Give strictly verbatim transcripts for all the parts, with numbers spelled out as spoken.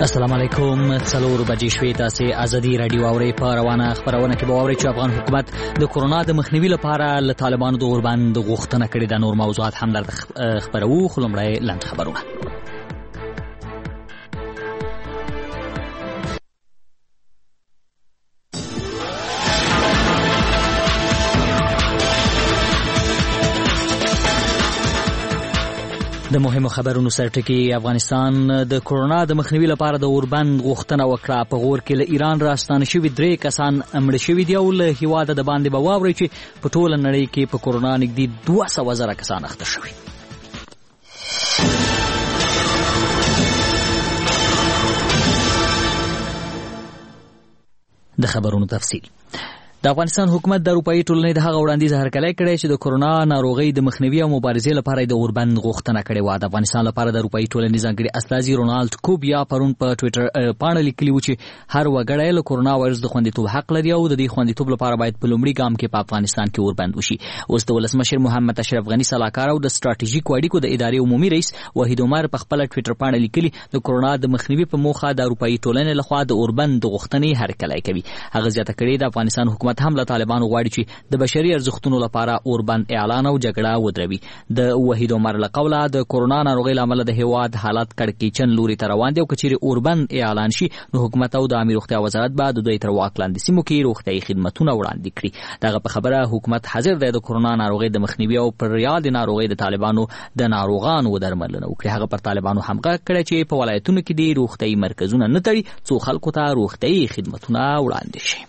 السلام علیکم. څلور بجې شوې. تاسې ازادي راډیو اورئ. په روانه خپرونه کې به واورئ چې افغان حکومت د کورونا د مخنیوي لپاره له طالبانو د اوربند غوښتنه کړې ده. نور موضوعات هم درته خپروو، خو لومړی لنډ خبرونه. د مهمو خبرونو سرټکی. افغانستان د کورونا د مخنیوي لپاره د اوربند غوښتنه وکړه. په غور کې له ایران راستانه شوي درې کسان مړه شوي دي او له هیواده د باندې به واورئ چې په ټوله نړۍ کې په کورونا نږدې دوه سوه زره کسان اخته شوي. د خبرونو تفصیل. د افغانستان حکومت د اروپایي ټولنې د هغه وړاندیز هرکلی کړی چې د کورونا ناروغۍ د مخنیوي او مبارزې لپاره د اوربند غوښتنه کړې وه. د افغانستان لپاره د اروپایي ټولنې ځانګړي استازي رونالډ کوبیا پرون په ټویټر پاڼه لیکلي و چې هر وګړی له کورونا وایرس د خوندیتوب حق لري او د دې خوندیتوب لپاره باید په لومړي ګام کې په افغانستان کې اوربند وشي. اوس د ولسمشر محمد اشرف غني سلاکار او د ستراتیژیکو اړیکو د ادارې عمومي رئیس وحید عمر په خپله ټویټر پاڼه لیکلي د کورونا د مخنیوي په موخه د اروپایي ټولنې لخوا د اوربند د غوښتنې هرکلی کوي. هغه زیاته کړې د افغانستان حکومت هم له طالبانو غواړي چې د بشري ارزښتونو لپاره اوربند اعلان او جګړه ودروي. د وحید عمر له قوله د کورونا ناروغۍ له امله د هیواد حالت کړکېچن لوري ته روان دی او که چیرې اوربند اعلان شي نو حکومت او د عامه روغتیا وزارت به د دوی تر واک لاندې سیمو کې روغتیایي خدمتونه وړاندې کړي. دغه په خبره حکومت حاضر دی د کورونا ناروغۍ د مخنیوي او پر یاد ناروغۍ د طالبانو د ناروغانو درملنه وکړي. هغه پر طالبانو هم غږ کړی چې په ولایتونو کې د روغتیایي مرکزونه نه تړي څو خلکو ته روغتیایي خدمتونه وړاندې شي.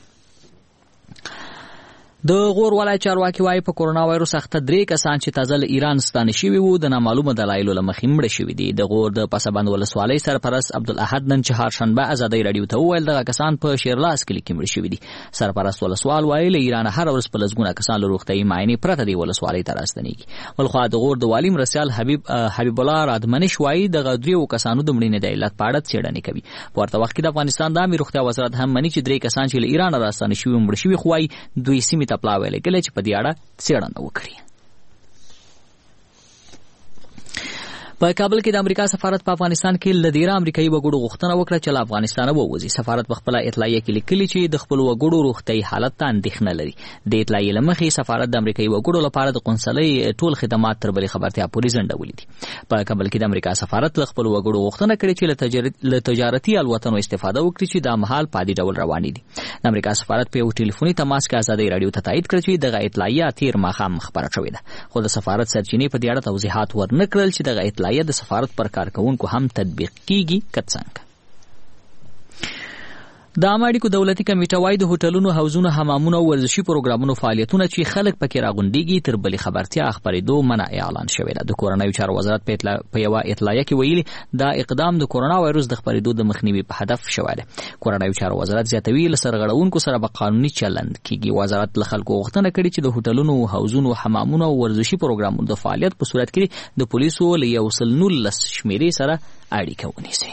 د غور ولایت چارواکي وایي په کورونا وایرس اخته درې کسان چې تازه له ایران ستانه شوي وو د نامعلومه دلایلو له مخې مړه شوي دي. د غور د پسابند ولسوالۍ سرپرست عبدالاحد نن چهارشنبه ازادۍ راډیو ته وویل دغه کسان په شیرلاس کلي کې مړه شوي دي. سرپرست ولسوال وایي له ایران هر ورځ په لسګونه کسان له روغتیایي معاینې پرته دې ولسوالۍ ته راستنېږي. بلخوا د غور د والي مرستیال حبیب حبیب الله رادمنش وایي دغه دریو کسانو د مړینې د علت په اړه څېړنې کوي. په ورته وخت کې د افغانستان د عامه روغتیا وزارت هم مني چې درې کسان چې له ایران راستانه شوي مړه شوي خو وایي دوی سیمې ته پلاوی لګولی چې په دې اړه څېړنه وکړي. په کابل کې د امریکا سفارت په افغانستان کې له ډیره امریکایي وګړو غوښتنه وکړه چې له افغانستانه ووځي. سفارت په خپله اطلاعیه کې لیکلي چې د خپلو وګړو روغتیایي حالت ته اندېښنه لري. د اطلاعیې له مخې سفارت د امریکایي وګړو لپاره د قونسلۍ ټول خدمات تر بلې خبرتیا پورې ځنډولي دي. په کابل کې د امریکا سفارت له خپلو وګړو غوښتنه کړې چې له تجارتي الوتنو استفاده وکړي چې دا مهال په عادي ډول روانې دي. د امریکا سفارت په یو ټلیفوني تماس کې ازادۍ راډیو ته تایید کړ چې دغه اطلاعیه تیر ماښام خپره شوې ده. خو د سفارت سرچینې په دې اړه توضیحات ورنه کړل چې دغه اطلاعیه د سفارت پر کارکونکو هم تطبیق کیږي که څنګه. د عامه اړیکو دولتي کمیټه وايي د هوټلونو، حوزونو، حمامونو او ورزشي پروګرامونو فعالیتونه چې خلک پکې راغونډېږي تر بلې خبرتیا خپرېدو منع اعلان شوې ده. د کورنیو چارو وزارت په یوه اطلاعیه کې ویلي دا اقدام د کورونا وایرس د خپرېدو د مخنیوي په هدف شوی دی. کورنیو چارو وزارت زیاتوي له سرغړونکو سره به قانوني چلند کیږي. وزارت له خلکو غوښتنه کړې چې د هوټلونو، حوزونو، حمامونو او ورزشي پروګرامونو د فعالیت په صورت کې د پولیسو له یو سل نولس شمېرې سره اړیکه ونیسي.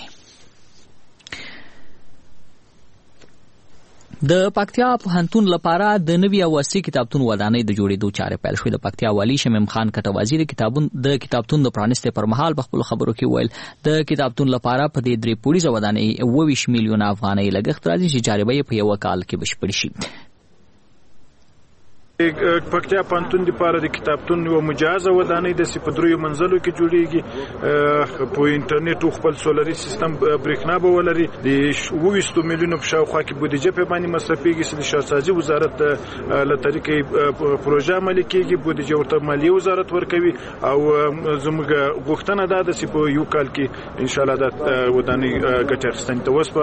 د پکتیا پوهنتون لپاره د نوي او عصري کتابتون ودانۍ د جوړېدو چارې پیل شوې. د پکتیا والي شمیم خان کټوازي د کتابون د کتابتون د پرانیستې پر مهال په خپلو خبرو کې ویل د کتابتون لپاره په دې درې پوړیزه ودانۍ اوه ویشت میلیونه افغانۍ لګښت راځي چې جاربه یې په یوه کال کې بشپړ شي. پکتیا پوهنتون لپاره د کتابتون یو مجهزه ودانۍ د سپدریو منزلو کې جوړیږي. په انټرنیټ او خپل سولري سیستم برېښنا به ولري. د اوه ویشت میلیونو په شاوخوا کې بودیجه په باندې مصرفېږي چې د شهرسازي وزارت له طریقې پروژه عملي کېږي. بودیجه ورته مالیې وزارت ورکوي او زموږ غوښتنه دا ده چې په یو کال کې انشاءالله دا ودانۍ ګټه اخیستنې ته وسپارو.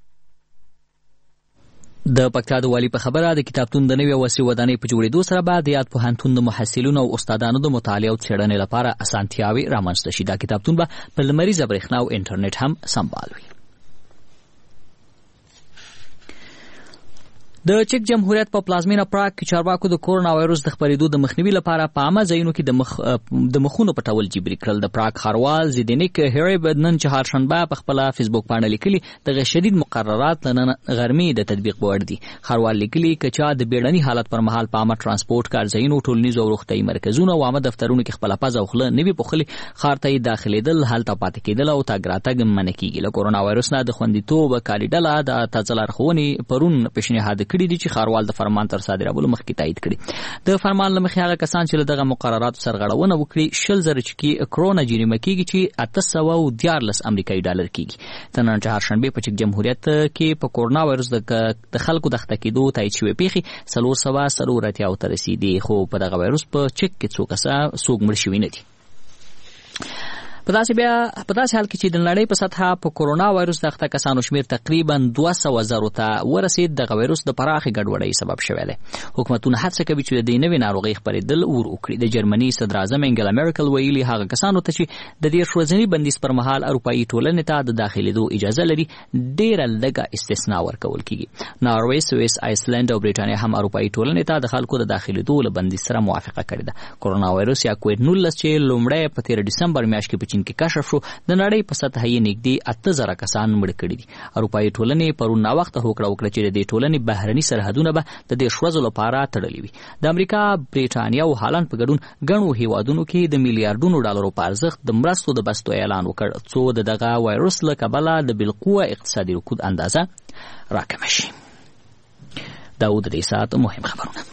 د پکتیا د والي په خبره د کتابتون د نوې او عصري ودانۍ په جوړېدو سره به د یاد پوهنتون د محصلینو او استادانو د مطالعې او څېړنې لپاره اسانتیاوې رامنځته شي. دا کتابتون به په لمریزه برېښنا او انټرنیټ هم سمبال وي. د چک جمهوریت په پلازمینه پراګ کې چارواکو د کورونا وایروس د خپرېدو د مخنیوي لپاره په عامه ځایونو کې د مخ د مخونو پټول جبري کړل. د پراګ ښاروال زیدنیک هریب نن چهارشنبه په خپل فیسبوک باندې لیکلي د شدید مقررات نن غرمې د تطبیق وړ دي. ښاروال لیکلي چې چا د بیړني حالت پر مهال په عامه ترانسپورت کارځایونو ټولنیزو او روغتیايي مرکزونو او عامه دفترونو کې خپل پزه او خوله نوي پوښلي ښار ته داخلېدل هلته پاتې کېدل او تګ راتګ منع کېږي. له کورونا وایروس نه د خوندیتوب کالي ډله د تازه لارښوونې پرون پیشنهاد کړي دي چې ښاروال د فرمان تر صادرولو مخکې تایید کړي. د فرمان له مخې هغه کسان چې له دغه مقرراتو سرغړونه وکړي شل زره چکي کرونا جریمه کېږي چې اته سوه دیارلس امریکایي ډالر کېږي. د نن چهارشنبې په چک جمهوریت کې په کورونا وایروس د خلکو د اخته کېدو تایید شوې پیښې څلور سوه څلور اتیاو ته رسېدي، خو په دغه وایروس په چک کې څو کسه څوک مړ شوي نه دي. په داسې بیا په داسې حال کې چې د نړۍ په سطحه په کورونا وایروس د اخته کسانو شمیر تقریبا دوه سوه زرو ته ورسېد، دغه وایروس د پراخې ګډوډۍ سبب شوی دی. حکومتونه هڅه کوي چې د دې نوې ناروغۍ خپرېدل ور وکړي. د جرمني صدر اعظم انګلا میرکل ویلي هغه کسانو ته چې د دېرش ورځني بندیز پر مهال اروپایي ټولنې ته د داخلېدو اجازه لري ډېره لږه استثنا ورکول کېږي. ناروې، سویس، آیسلند او برېټانیا هم اروپایي ټولنې ته د خلکو د داخلېدو له بندیز سره موافقه کړې ده. کورونا وایروس یا کووډ نولس چې لومړی په تېره ډسمبر میاشت کې په چین کې کشف شو د نړۍ په سطحه یې نږدې اته زره کسان مړه کړي دي. اروپایي ټولنې پرون ناوخته هوکړه وکړه چې د دې ټولنې بهرني سرحدونه به د دېرش ورځو لپاره تړلي وي. د امریکا، برېټانیا او هالند په ګډون ګڼو هیوادونو کې د میلیارډونو ډالرو په ارزښت د مرستو د بستو اعلان وکړ څو د دغه وایروس له کبله د بالقوه اقتصادي رکود اندازه راکمه شي. دا و د دې ساعت مهم خبرونه.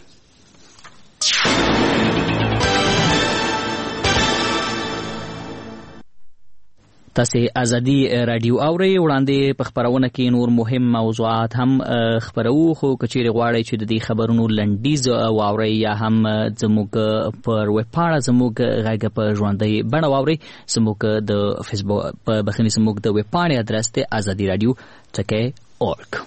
تاسې ازادي راډیو اورئ. وړاندې په خپرونه کې نور مهم موضوعات هم خپروو، خو که چیرې غواړئ چې د دې خبرونو لنډیز واورئ یا هم زموږ پر ویبپاڼه زموږ غږ په ژوندۍ بڼه واورئ، زموږ د فیسبوک په بخښنې زموږ د ویبپاڼې ادرس دی ازادي راډیو ټکی اورګ.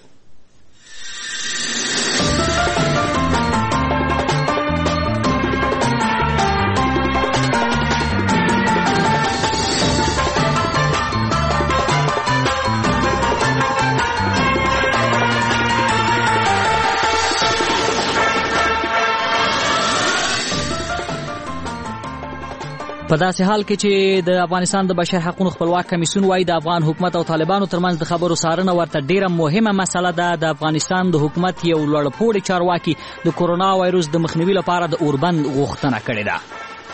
په داسې حال کې چې د افغانستان د بشر حقوقو خپلواک کمیسیون وایي د افغان حکومت او طالبانو ترمنځ د خبرو څارنه ورته ډیره مهمه مسله ده. د افغانستان د حکومت یو لوړپوړی چارواکي د کورونا وایروس د مخنیوي لپاره د اوربند غوښتنه کړې ده.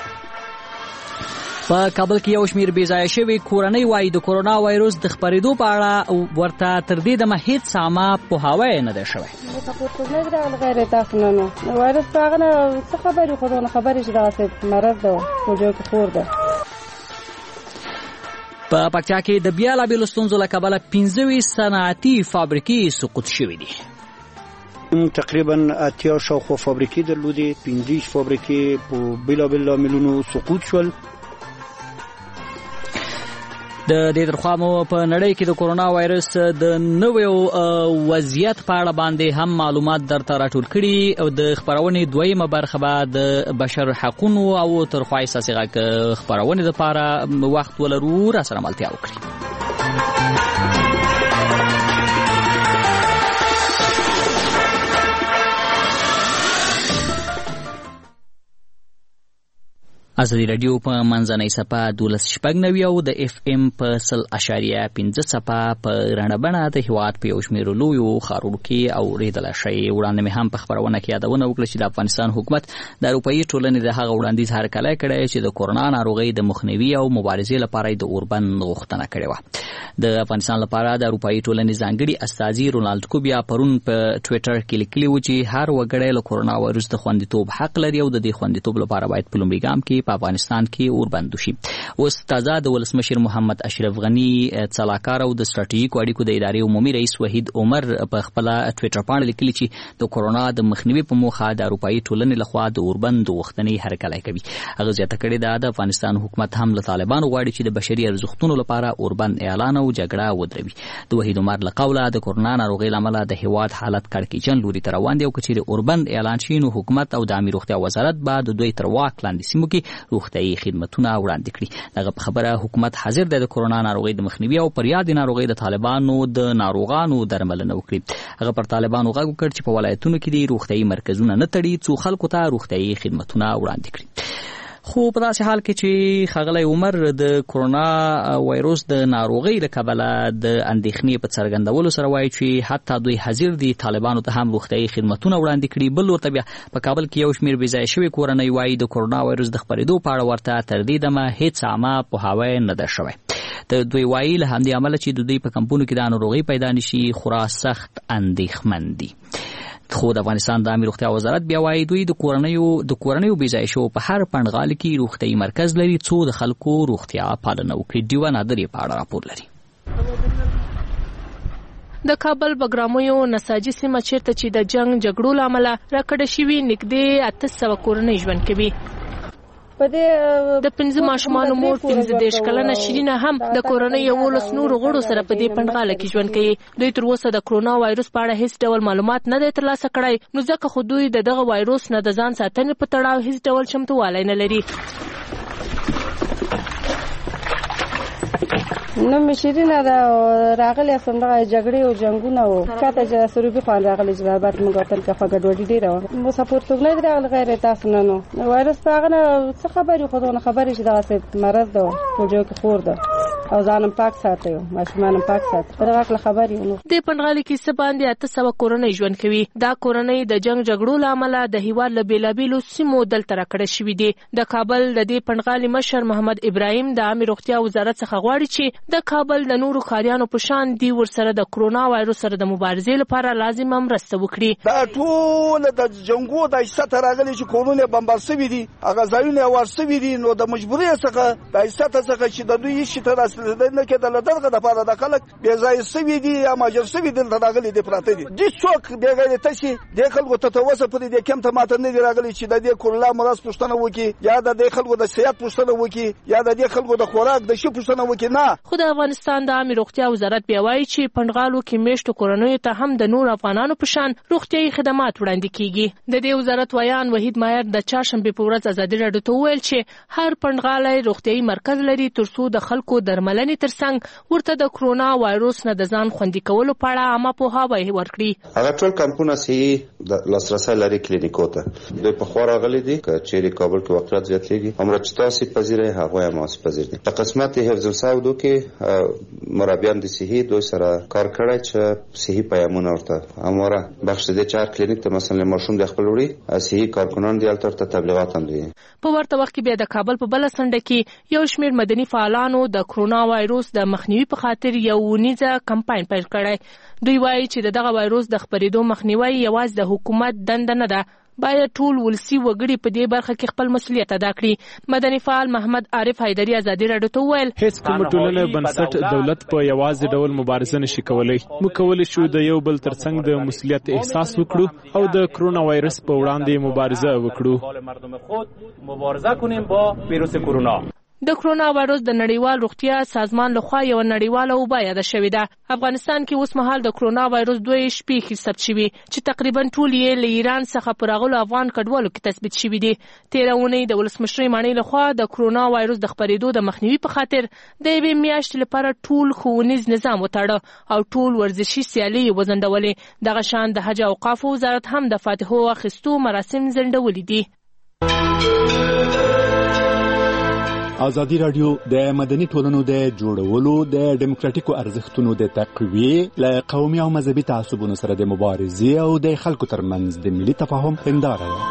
په کابل کې یو شمیر بې ځایه شوي کورنۍ وایي د کورونا وایروس د خپرېدو په اړه ورته تر دې دمه هېڅ سامه پوهاوی نه دی شوی. غیر تاسو وایروس هغه نه څه خبرې خو نه خبرې چې داسې مرض ده په جو کې خور ده. په پکتیا کې د بیلابېلو ستونزو له کبله پنځه ویشت صنعتي فابریکې سقوط شوي دي. تقریبا اتیا شاوخوا فابریکې درلودې، پنځه ویشت فابریکې په بیلابېلو لاملونو سقوط شول. د دې ترخوا مو په نړۍ کې د کورونا وایرس د نویو وضعیت په اړه باندې هم معلومات درته راټول کړي او د خپرونې دویمه برخه به د بشر حقوقو او ترخوا اساسي غږ خپرونې لپاره وخت ولرو. را سره ملتیا وکړي. ازادي راډیو په منځنۍ څپه دولس شپږ نوي او د اف ام په سل اشاریه پنځه څپه په رڼه بڼه د هېواد په یو شمېرو لویو ښارونو کې اورېدلی شئ. وړاندې مې هم په خپرونه کې یادونه وکړه چې د افغانستان حکومت د اروپایي ټولنې د هغه وړاندیز هرکلی کړی چې د کورونا ناروغۍ د مخنیوي او مبارزې لپاره د اوربند غوښتنه کړې وه. د افغانستان لپاره د اروپایي ټولنې ځانګړي استازي رونالډ کوبیا پرون په ټویټر کې لیکلي و چې هر وګړی له کورونا وایروس د خوندیتوب حق لري او د دې خوندیتوب لپاره باید په لومړي ګام کې په افغانستان کې اوربند وشي. اوس تازه د ولسمشر محمد اشرف غني څلاکار او د ستراتیژیکو اړیکو د ادارې عمومي رئیس وحید عمر په خپل ټویټر باندې لیکلي چې د کورونا د مخنیوي په موخه د اروپایي ټولنې لخوا د اوربند غوښتنې هرکلی کوي. هغه زیاته کړې ده د افغانستان حکومت هم له طالبانو غواړي چې د بشري ارزښتونو لپاره اوربند اعلان او جګړه ودروي. د وحید عمر له قوله د کورونا ناروغۍ له امله د هېواد حالت کړکېچن لوري ته روان دی او که چیرې اوربند اعلان شي نو حکومت او د عامه روغتیا وزارت به د دوی تر واک لاندې سیمو کې روغتیايي خدمتونه وړاندې کړي. دغه خبره حکومت حاضر دی د کرونا ناروغۍ د مخنیوي او پر یاد ناروغۍ د طالبانو د ناروغانو درملنه وکړي. هغه پر طالبانو غږ وکړ چې په ولایتونو کې د روغتیايي مرکزونه نه تړي څو خلکو ته روغتیايي خدمتونه وړاندې کړي. خو په داسې حال کې چې ښاغلی عمر د کرونا وایروس د ناروغۍ له کبله د اندېښنې په څرګندولو سره وایي چې حتی دوی حاضر دي طالبانو ته هم روغتیايي خدمتونه وړاندې کړي. بل ورته بیا په کابل کې یو شمېر بېځایه شوي کورنۍ وایي د کرونا وایروس د خپرېدو په اړه ورته تر دې دمه هېڅ عامه پوهاوی نه ده شوی. د دوی وایي له همدې امله چې د دوی په کمپونو کې د ناروغۍ پیدا نشي خورا سخت اندېښمن دي. خو د افغانستان د عامه روغتیا وزارت بیا وایي دوی د کورنیو د کورنیو بېځایه شو په هر پنډغال کې روغتیايي مرکز لري څو د خلکو روغتیا پالنه وکړي. ډیوه نادر په اړه راپور لري. د کابل بګرامیو نساجي سیمه چیرته چې د جنگ جګړو له امله راکړه شوي نږدې اته سوه کورنۍ ژوند کوي. د پنځه ماشومانو مور پنځه دېرش کلنه شیرینه هم د کورنۍ یولس نورو غړو سره په دې پنډغاله کې ژوند کوي. دوی تر اوسه د کرونا وایروس په اړه هیڅ ډول معلومات نه دی ترلاسه کړی، نو ځکه خو دوی د دغه وایروس نه د ځان ساتنې په تړاو هیڅ ډول چمتووالی نه لري. نو مشیرینه دا راغلی اسم دغه جګړې او جنگونه او کاته چې سروبي خان راغلی چې بعد موږ تل کې فګډوډي ډیره و مو سپورټ څنګه دی راغلی غیر تاسو نه نو وایرس هغه څه خبري خودونه خبري چې دا څه مرض ده په جو کې خور ده او ځانم پاک ساتي ماشومان پاک ساتي دغه خبري نو د پنډغالي کې څه باندې اته سوه کورنۍ ژوند کوي. دا کورنۍ د جنگ جګړو له امله د هیواد له بیلابیلو سیمو دلته راکړه شوي دي. د کابل د دې پنډغالي مشر محمد ابراهیم د عامه روغتیا وزارت څخه غواړي چې د کابل د نورو ښاریانو په شان دی ورسره د کرونا وایروس سره د مبارزې لپاره لازم مرسته وکړي. دا ټول د جنگو د ایسته راغلي چې کورونه بمبار شوي دي، هغه ځایونه ورسوي دي، نو د مجبورۍ څخه د ایسته څخه چې د دوی شي تر نه کېدل دغه د پاره د خلک بې ځای شوي دي یا ماجر شوي دي راغلي دي پراته دي. دې څوک بې غیرته شي د خلکو ته توسه پرې د کم ته ماته نه دي راغلي چې د دې کرونا مرض پوښتنه وکړي یا د دې خلکو د صحت پوښتنه وکړي یا د دې خلکو د خوراک د شي پوښتنه وکړي. نه، خو د افغانستان د عامه روغتیا وزارت بیا وایي چې پنډغالو کې میشتو کورنیو ته هم د نور افغانانو په شان روغتیايي خدمات وړاندې کیږي. د دې وزارت ویان وحید مایر د چهارشنبې په ورځ ازادي راډیو ته وویل چې هر پنډغالی روغتیايي مرکز لري ترڅو د خلکو درملنې ترڅنګ ورته د کرونا وایروس نه د ځان خوندي کولو په اړه عامه پوهاوی ورکړي. هغه ټول کمپونه چې د لاسرسي لري کلینیکو ته دوی په خورا غلي دي چې د کابل کې واقعیت زیاتېږي همرا چې تاسو پذیرې هغه هم تاسو پذیرې. په قسمت حفظ الصحه کې مرابیان د صحي دوی سره کار کړی چې صحي پیامونه ورته امره بخش دي چې هر کلینیک ته مثلا ماشوم د خپل وړي صحي کارکنان دی البته تبلیغات هم دي. په ورته وخت کې بیا د کابل په بل سنډه کې یو شمېر مدني فعالانو د کرونا وایروس د مخنیوي په خاطر یو ونیزه کمپاین پیل کړی. دوی وایي چې دغه وایروس د خپرېدو مخنیوي یوازې د حکومت دنده نه ده، باید ټول ولسی وګړي په دې برخه کې خپل مسؤلیت ادا کړي. مدني فعال محمد عارف حیدری ازادي راډیو ته وویل هیڅ کوم ټولنه بنسټ دولت په یوازې ډول مبارزه نشي کولای. موږ کولی شو د یو بل ترڅنګ د مسؤلیت احساس وکړو او د کرونا وایرس په وړاندې مبارزه وکړو. مبارزه کنیم با ویروس کرونا. د کرونا وایروس د نړیوال روغتیا سازمان لخوا یو نړیواله وبا یاده شوې ده. افغانستان کې اوس مهال د کرونا وایروس دوه شپې ثبت شوي چې تقریبا ټول یې له ایران څخه پر راغلو افغان کډوالو کې تثبیت شوي دي. تېره اونۍ د ولسمشر ماڼۍ لخوا د کرونا وایروس د خپرېدو د مخنیوي په خاطر د یوې میاشتې لپاره ټول ښوونیز نظام وتړه او ټول ورزشي سیالۍ یې وځنډولې. دغه شان د حج او اوقافو وزارت هم د فاتحو اخیستو مراسم ځنډولي دي. ازادي راډیو د مدني ټولنو د جوړولو د ډیموکراټیکو ارزښتونو د تقویې له قومي او مذهبي تعصبونو سره د مبارزې او د خلکو ترمنځ د ملي تفاهم هنداره ده.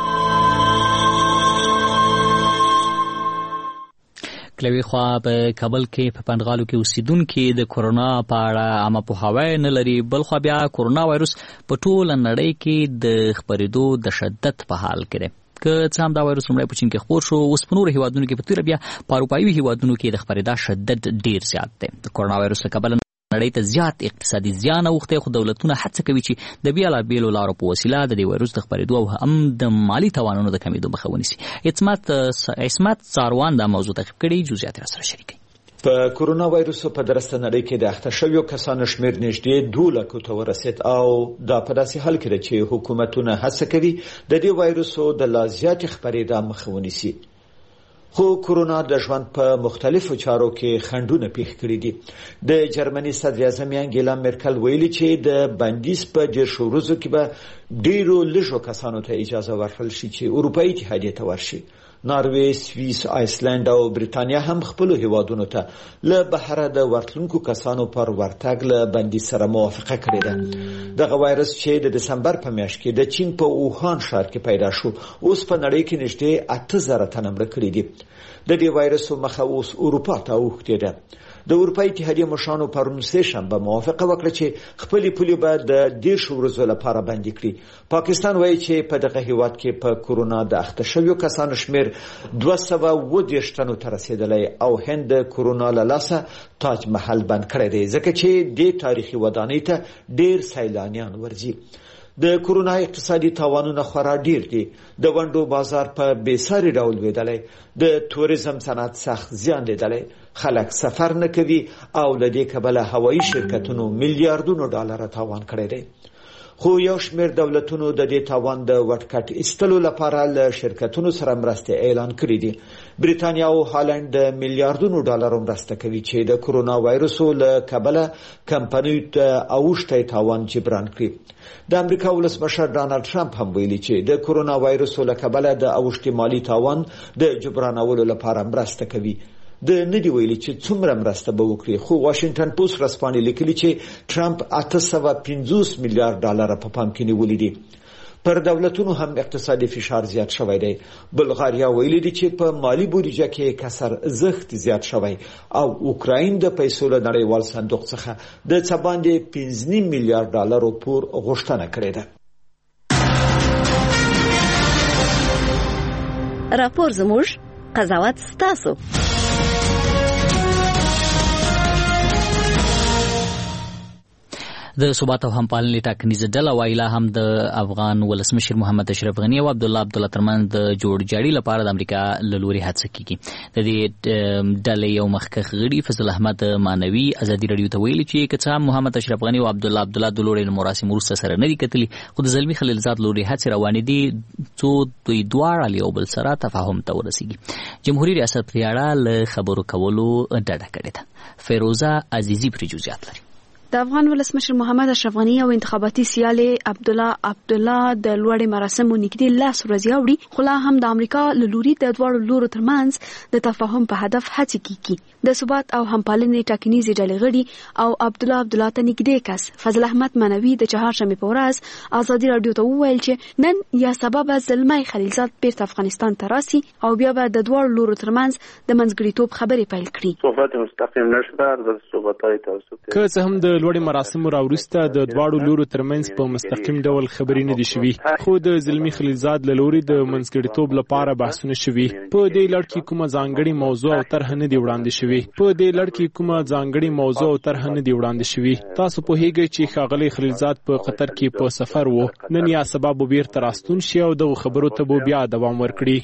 کلوي خوا په کابل کې په پنډغالو کې اوسیدونکي د کرونا په اړه عامه پوهاوی نه لري. بل خوا بیا کرونا وایروس په ټوله نړۍ کې د خپرېدو د شدت په حال کې دی. که څه هم دا وایروس لومړی په چین کې خپور شو، اوس په نورو هیوادونو کې په تیره بیا په اروپایي هیوادونو کې د خپرېدا شدت ډیر زیات دی. د کرونا وایروس له کبله نړۍ ته زیات اقتصادي زیان اوښتی، خو دولتونه هڅه کوي چې د بېلابېلو لارو په وسیله د دې وایروس د خپرېدو او هم د مالي توانونو د کمېدو مخه ونیسي. عصمت څاروان دا موضوع تعقیب کړي، جزئیات را سره شریکوي. په کرونا وایروس په درسته نړۍ کې د اخته شویو کسانو شمیر نږدې دوه لکو ته ورسید او دا په داسې حال کې ده چې حکومتونه هڅه کوي د دې وایروس د لا زیاتې خپرېدا مخه ونیسي. خو کورونا د ژوند په مختلفو چارو کې خنډونه پیښ کړي دي. د جرمني صدر اعظم انګیلا مرکل ویلي چې د بندیز په ډیر شو ورځو کې به ډیرو لږو کسانو ته اجازه ورکړل شي چې اروپایي اتحادیه ته ورشي. ناروې، سویس، آیسلند او بریتانیا هم خپل هیوادونو ته له بهره د ورتلونکو کسانو پر ورتګ له بندیز سره موافقه کړې ده. دغه وایرس چې د دسمبر په میاشت کې د چین په اوهان ښار کې پیدا شو اوس په نړۍ کې نږدې اته زره تنه مړه کړي دي. د دې وایرس مخه اوس اروپا ته اوښتې ده. د اروپایي اتحادیې مشرانو پرون سه شنبه موافقه وکړه چې خپلې پولې به د دېرش ورځو لپاره بندي کړي. پاکستان وایي چې په دغه هیواد کې په کورونا د اخته شویو کسانو شمیر دوه سوه اووه دېرش تنو ته رسېدلی او هند د کورونا له لاسه تاج محل بند کړی دی ځکه چې دې تاریخي ودانۍ ته ډېر سیلانیان ورځي. د کورونا اقتصادي تاوانونه خورا ډیر دي. د ونډو بازار په بېساري ډول لویدلی، د توریزم صنعت سخت زیان لیدلی، خلک سفر نه کوي او له دې کبله هوایي شرکتونو میلیارډونو ډالره تاوان کړی دی. خو یو شمېر دولتونو د دې تاوان د وټکټ ایستلو لپاره له شرکتونو سره مرستې اعلان کړي دي. بریتانیا او هالند د میلیارډونو ډالرو مرسته کوي چې د کورونا وایرسو له کبله کمپنیو ته اوښتی تاوان جبران کړي. د امریکا ولسمشر ډانلډ ټرمپ هم ویلي چې د کورونا وایرسو له کبله د اوښتي مالی تاوان د جبرانولو لپاره مرسته کوي. د ندی ویلي چې څومره مرسته به وکړي، خو واشنگټن پوسټ ورځپاڼې لیکلي چې ټرمپ اته سوه پنځوس میلیارډ ډالر په پام کې نیولي دي. پر دولتونو هم اقتصادي فشار زیات شوی دی. بلغاریا ویلي دي چې په مالی بودیجه کې کسر زخت زیات شوی او اوکراین د پیسو له نړیوال صندوق څخه د څه باندې پنځه نیم میلیارډ ډالرو پور غوښتنه کړې ده. راپور زموږ، قضاوت ستاسو. د ثبات او همپالنې ټاکنیزه ډله وایله هم د افغان ولسمشر محمد اشرف غني او عبدالله عبدالله ترمنځ د جوړجاړي لپاره د امریکا له لوري هڅه کیږي. د دې ډلې یو مخکښ غړي فضل احمد مانوي ازادي راډیو ته ویلي چې که څه محمد اشرف غني او عبدالله عبدالله د لوري مراسم وروسته سره نه دي کتلي، خو د زلمي خلیلزاد لوري هڅې روانې دي څو دوی دواړه له یو بل سره تفاهم ته ورسیږي. جمهوریت ریاست په اړه له خبرو کولو ډډه کړې ده. فیروزه عزیزی پرې جزئیات لري. د افغان ولسمشر محمد اشرف غني او انتخاباتي سیال عبدالله عبدالله د لوړې مراسمو نږدې لاس ورځي اوړي، خو لا هم د امریکا له لوري د دواړو لورو ترمنځ د تفاهم په هدف هڅې کیږي. د ثبات او همپالنې ټاکنیزې ډلې غړي او عبدالله عبدالله ته نږدې کس فضل احمد مانوي د چهارشنبې په ورځ ازادي راډیو ته وویل چې نن یا سبا به زلمی خلیلزاد بیرته افغانستان ته راسي او بیا به د دواړو لورو ترمنځ د منځګړیتوب خبرې پیل کړي. صحبت مستقیم نشده، د صحبت‌های توسط که څه هم د لوړې مراسمو راوروسته د دواړو لورو ترمنځ په مستقیم ډول خبرې نه دي شوي، خو د زلمی خلیلزاد له لوري د منځګړیتوب لپاره بحثونه شوي. په دې لړ کې کومه ځانګړې موضوع او طرح نه دی وړاندې شوي. په دې لړ کې کومه ځانګړې موضوع او طرح نه دی وړاندې شوي. تاسو پوهیږئ چې ښاغلی خلیلزاد په قطر کې په سفر و. نن یا سبا به بیرته راستون شي او دغه خبرو ته به بیا دوام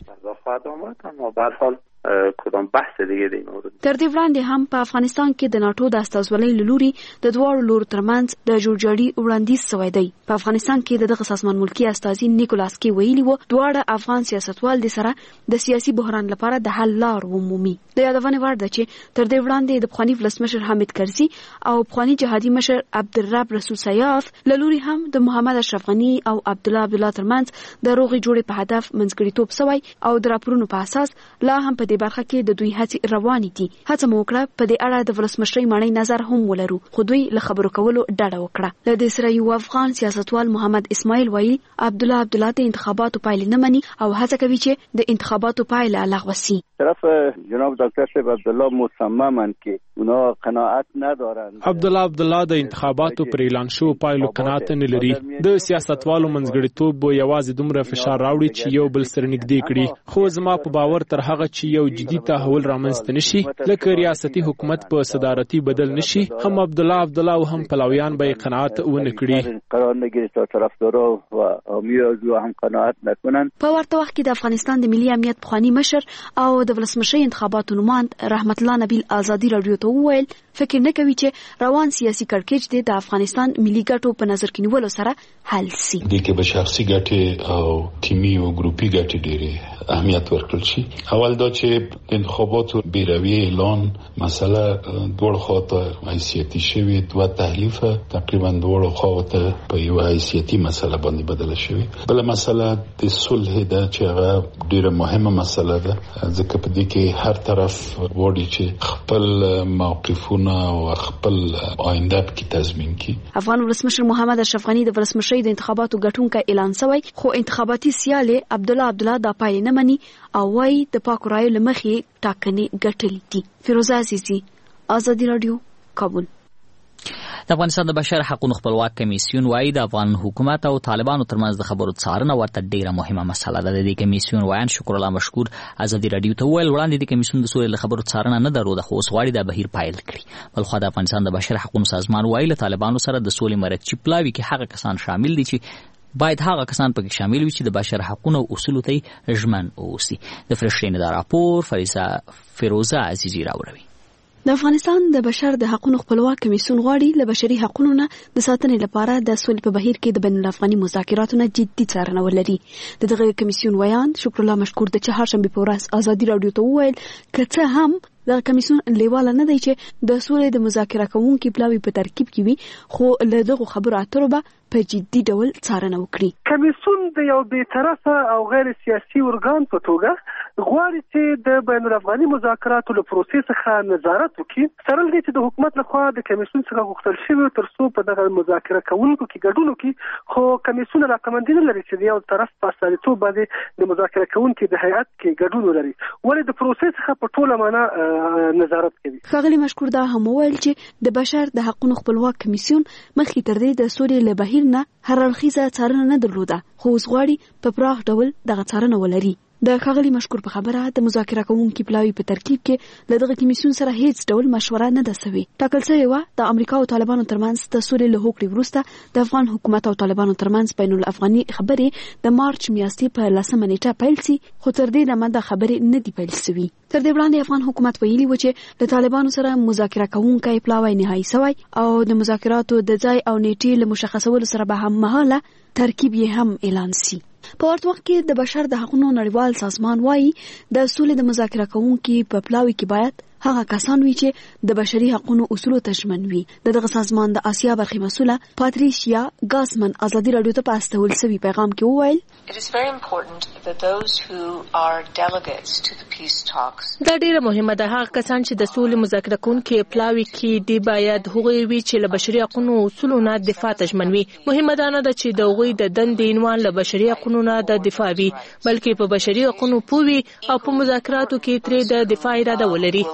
ورکړي. کدام بحث دیگه دی مورد. تر دې وړاندې هم په افغانستان کې د ناتو د استازولۍ له لوري د دواړو لورو ترمنځ د جوړجاړي وړاندیز شوی دی. په افغانستان کې د دغه سازمان ملکی استازي نیکولاس کی ویلي وو دواړه افغان سیاستوال د سره د سیاسي بحران لپاره د حل لار ومومي. د یادونه وړ ده چې تر دې وړاندې د پخوانی ولسمشر حامد کرزي او پخوانی جهادي مشر عبدالرب رسول سیاف له لوري هم د محمد اشرف غني او عبدالله عبدالله ترمنځ د روغې جوړې په هدف منځګړیتوب شوی او د راپورونو په اساس لا هم په برخه کې د دوی هڅې روانې دي. هڅه مو وکړه په دې اړه د ولسمشرۍ ماڼۍ نظر هم ولرو، خو دوی له خبرو کولو ډډه وکړه. له دې سره یو افغان سیاستوال محمد اسماعیل وایي عبدالله عبدالله د انتخاباتو پایلې نه مني او هڅه کوي چې د انتخاباتو پایله لغوه شي. طرف جناب دکتر صاحب عبدالله مصممن که اونا قناعت ندارن. عبدالله عبدالله د انتخاباتو پر اعلان شو پایلو قناعت نه لري. د سیاستوالو منځګړیتوب به یوازې دومره فشار راوړي چې یو بل سره نږدې کړي، خو زما په باور تر هغه چې یو جدي تحول رامنځته نشي لکه ریاستي حکومت په صدارتي بدل نشي، هم عبدالله عبدالله او هم پلاویان به قناعت ونه کړي. قرار نگیره تا طرفدارا و حامی‌ها هم قناعت نکنن. په ورته وخت کې د افغانستان د ملي امنیت پخوانی مشر او د ولسمشۍ انتخاباتو نوماند رحمت الله نبیل ازادي راډیو ته وویل فکر نه کوي چې روان سیاسي کړکېچ د افغانستان ملي ګټو په نظر کې نیولو سره حل شي. د کې به شخصي ګټې او ټیمي او ګروپي ګټې ډېرې اهمیت ورکړل شي. اول دا چې د انتخاباتو بیروی اعلان مسله دوړ خواته حیثیتي شوی دوه تحلیفه تقریبا دوړ خواته په یو حیثیتي مسله باندې بدله شوی. بل مسله د صلح ده چې هغه ډیره مهمه مسله ده ځکه په دې کې هر طرف وړي چې خپل موقفونه او خپل آینده کې تضمین کړي. افغان ولسمشر محمد اشرف غنی د ولسمشری د انتخاباتو ګټونکو اعلان شوی، خو انتخاباتي سیال عبدالله عبدالله دا پایله نه مني او وايي د پاکو رایو له مخې ټاکنې ګټلې دي. فیروزه عزیزي، ازادي رادیو، کابل. د افغانستان د بشر حقوقو خپلواک کمیسیون وايي د افغان حکومت او طالبانو ترمنځ د خبرو څارنه ورته ډیره مهمه مسله ده. د دې کمیسیون وایي شکر الله مشکور ازادي رادیو ته ویل وړاندې د کمیسیون د سولې خبرو څارنه نه درلوده، خو اوس غواړي د بهیر پایل کړي. بلخو د افغانستان د بشر حقوقو سازمان وايي له طالبانو سره د سولې مرکچی پلاوي کې هغه کسان شامل دي چې باید هغه کسان پکې شامل وي چې د بشر حقوقو اصولو ته ژمن اوسي. د فرشتینې دا راپور فریضه فیروزه عزیزي راوړي. د افغانستان د بشر د حقوقو خپلواک کمیسیون غواړي له بشري حقوقو نه د ساتنې لپاره د سولې په بهیر کې د بین الافغاني مذاکراتو نه جدي څارنه ولري. د دغه کمیسیون ویان شکر الله مشکور د چهارشنبه په ورځ ازادي رادیو ته وویل که څه هم د کمیسیون لیواله نه دی چې د سولې د مذاکره کوونکو پلاوی په ترکیب کې وي، خو له دغه خبرو اترو به په جدي ډول څارنه وکړي. کمیسیون د یو بی‌طرفه او غیر سیاسي ارګان په توګه غواړي چې د بین الافغاني مذاکراتو له پروسې څخه نظارت وکړي. سره له دې چې د حکومت لخوا د کمیسیون څخه غوښتل شوی تر څو په دغه مذاکره کوونکو کې ګډون وکړي، خو کمیسیون راکمندي نه لري چې د یو طرف په استازیتوب باندې د مذاکره کوونکو د هیئت کې ګډون ولري، ولې د پروسې څخه په ټوله معنا نظارت کوي. ښاغلي مشکور دا هم وویل چې د بشر د حقوقو خپلواک کمیسیون مخکې تر دې د سولې له بهیر نه هر اړخیزه څارنه نه درلوده، خو اوس غواړي په پراخ ډول دغه څارنه ولري. د ښاغلي مشکور په خبره د مذاکره کوونکو پلاوی په ترکیب کې له دغه کمیسیون سره هیڅ ډول مشوره نه ده سوي. ټاکل شوی و د امریکا او طالبانو ترمنځ د سولې له هوکړې وروسته د افغان حکومت او طالبانو ترمنځ بین الافغاني خبرې د مارچ میاشتې په لسمه نیټه پیل سي، خو تر دې دمه د خبرې نه دی پیل سوي. تر دې وړاندې افغان حکومت ویلي و چې د طالبانو سره مذاکره کوونکی پلاوی نهایی شوی او د مذاکراتو د ځای او نیټې له مشخصولو سره به هم مهاله ترکیب یې هم اعلان سي. په ورته وخت کې د بشر د حقوقو نړیوال سازمان وايي د سولې د مذاکره کوونکو په پلاوي کې باید هغه کسان وي چې د بشري حقوقو اصولو ته ژمن وي. دغه سازمان د آسیا برخې مسؤله پاتریشیا ګاسمن ازادي رادیو ته په استول سوي پیغام کې وویل دا ډیره مهمه ده هغه کسان چې د سولې مذاکره کوونکو پلاوي کې دی باید هغه وي چې له بشري حقوقو اصولو نه دفاع ته ژمن وي. مهمه ده نه ده چې د هغوی د دندې عنوان له بشري حقوقو نه د دفاع وي، بلکې په بشري حقوقو پوي او په مذاکراتو کې ترې د دفاع اراده ولري.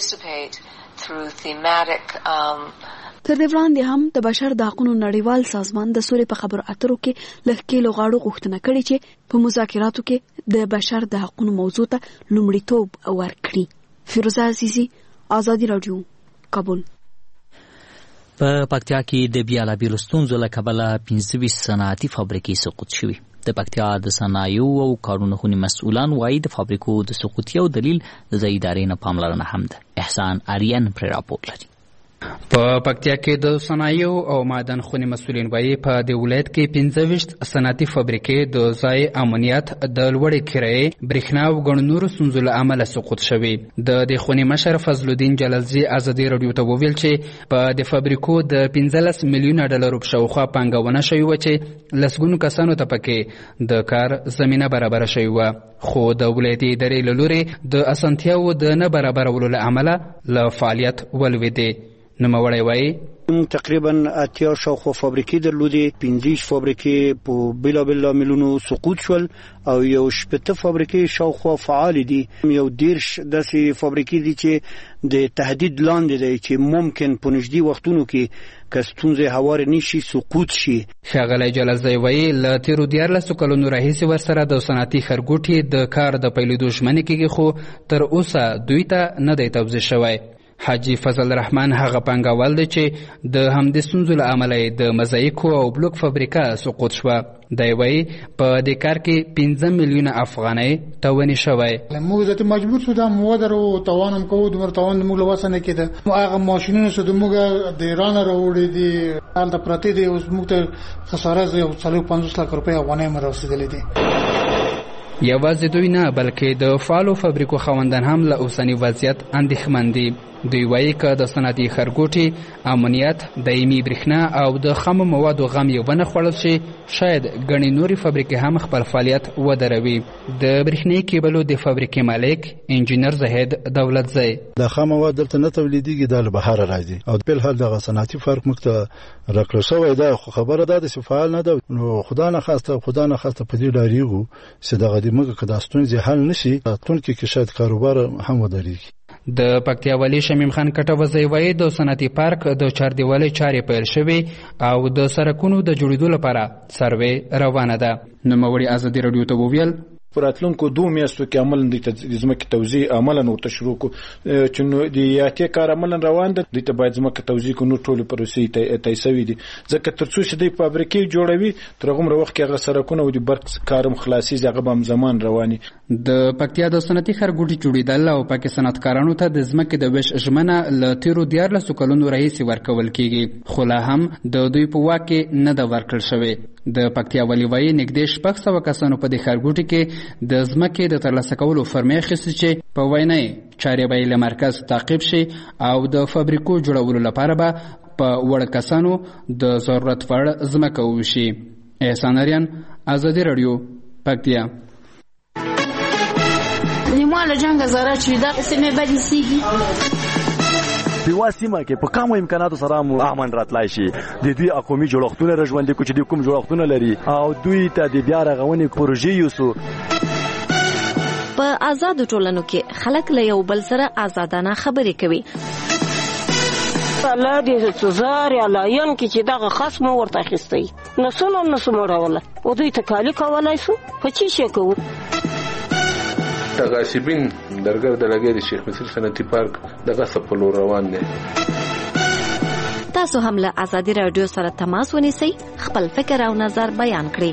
تر دې وړاندې هم د بشر د حقوقو نړیوال سازمان د سولې په خبرو اترو کې له ښکېلو غاړو غوښتنه کړې چې په مذاکراتو کې د بشر د حقوقو موضوع ته لومړیتوب ورکړي. فیروزه عزیزي، ازادي رادیو، کابل. په پکتیا کې د بیلابیلو ستونزو له کبله پنځه ویشت صنعتي فابریکې سقوط شوي. د پکتیا د صنایعو او کارونو خونې مسؤلان وايي د فابریکو د سقوط یو دلیل د ځایي ادارې نه پاملرنه هم ده. احسان آریان پر راپور لري. په پکتیا کې د صنایعو او معدن خونې مسؤلین وايي په دې ولایت کې پنځه ویشت صنعتي فابریکې د ځای امنیت د لوړې کرایې برېښنا او ګڼو نورو ستونزو له امله سقوط شوي. د دې خونې مشر فضل الدین جلالزي ازادي رادیو ته وویل چې په دې فابریکو د پنځلس میلیونه ډالرو په شاوخوا پانګونه شوې وه چې لسګونو کسانو ته پکې د کار زمینه برابره شوې وه، خو د ولایتي ادارې له لورې د اسانتیاوو د نه برابرولو له امله له فعالیت ولوېدې. نوموړی وایي تقریبا اتیا شاوخوا فابریکې درلودې، پنځه فابریکې په بیلابیل لاملونو سقوط شول او یو شپږ فابریکې شاوخوا فعال دي. یو دیرش داسې فابریکې دي چې د تهدید لاندې دي چې ممکن په نږدې وختونو کې که ستونزې هوار نشي سقوط شي. ښاغلی جلالزی وایي له تیرو دیارلسو کلونو راهیسې ورسره د صنعتي ښارګوټي د کار د پیلېدو ژمنې کېږي، خو تر اوسه دوی ته نه دی توضیح شوی. حاجی فضل رحمان هغه پانګوال دی چې د همدې ستونزو له امله د مزایکو او بلوک فابریکه سقوط شوه. دی وایي په دې کار کې پنځه میلیونه افغانۍ تاواني شوی. موږ ځکه مجبور شو دا مواد رو توان هم کوو، دومره توان موږ له وسه نه کېده. هغه ماشینونه چې موږ د ایران راوړي دي هلته پراته دي، اوس موږ ته خساره څلور پنځوس لک روپۍ افغانۍ مې رسېدلې دي. یوازې دوی نه بلکې د فعالو فابریکو خاوندان هم له اوسني وضعیت اندېښمن دي. دوی وایي که د صنعتي ښارګوټي امنیت، دایمي برېښنا او د خامو موادو غم یو ونه خوړل شي، شاید ګڼې نورې فابریکې هم خپل فعالیت ودروي. د برېښنایي کیبلو د فابریکې مالک انجینر زاهد دولتزی: د خام مواد دلته نه تولیدېږي، دا له بهره راځي او په حال دغه صنعتي فرق موږ ته راکړل شوی ده، خو خبره ده چې فعال نه ده. نو خدا نه خواسته خدا نه خواسته په دې ډاریږو چې دغه د موږ که دا ستونزې حل نشي، راتلونکي کې شاید کاروبار هم ودرېږي. د پکتیا والي شمیم خان کټوزی وایي د صنعتي پارک د چاردیوالۍ چارې پیل شوې او د سړکونو د جوړېدو لپاره سروې روانه ده. نوموړي ازادي راډیو ته وویل: په راتلونکو دوه میاشتو کې عملاً د ځمکې توزیع عملاً ورته شروع کړو، چې نو د یاتې کار عملاً روان ده. دوی ته باید ځمکه توزیع کړو، نو ټولې پروسې طی شوي دي، ځکه تر څو چې دوی فابریکې جوړوي تر هغومره وخت کې هغه سړکونه او د برق کار هم خلاصېږي، هغه به هم زمان رواني. د پکتیا د صنعتي ښارګوټي جوړېدل او پکې صنعتکارانو ته د ځمکې د ویش ژمنه له تېرو دیارلسو کلونو راهیسې ورکول کېږي، خو لا هم د دوی په واک کې نه ده ورکړل شوې. د پکتیا والي وایي نږدې شپږ سوه کسانو په دې ښارګوټي کې د ځمکې د ترلاسه کولو فرمې اخیستې چې په وینا یې چارې به یې له مرکز تعقیب شي او د فابریکو جوړولو لپاره به په وړ کسانو د ضرورت وړ ځمکه وویشي. احسان اریان، ازادي راډیو، پکتیا. نیماله جنګ زاره چې دا سیمې بدې سیږي په سیمه کې په کومو امکاناتو سره مو امن راتلای شي. د دوی قومي جوړښتونه رژوندي کو چې د کوم جوړښتونه لري او دوی ته د بیا رغونې پروژې یوسو. په آزادو ټولنو کې خلک له یو بل سره آزادانه خبرې کوي. الله دې سزار یا لاین کې چې دغه خصم ورته اخیستی نسونه نسو مړوله او دوی ته کالی کولای شو په چی شي کوو. غاصبین درګر د لګې د شیخ مصر صنعتي پارک دغه سپلو روان دي. تاسو هم له ازادي رادیو سره تماس ونیسئ، خپل فکر او نظر بیان کړئ.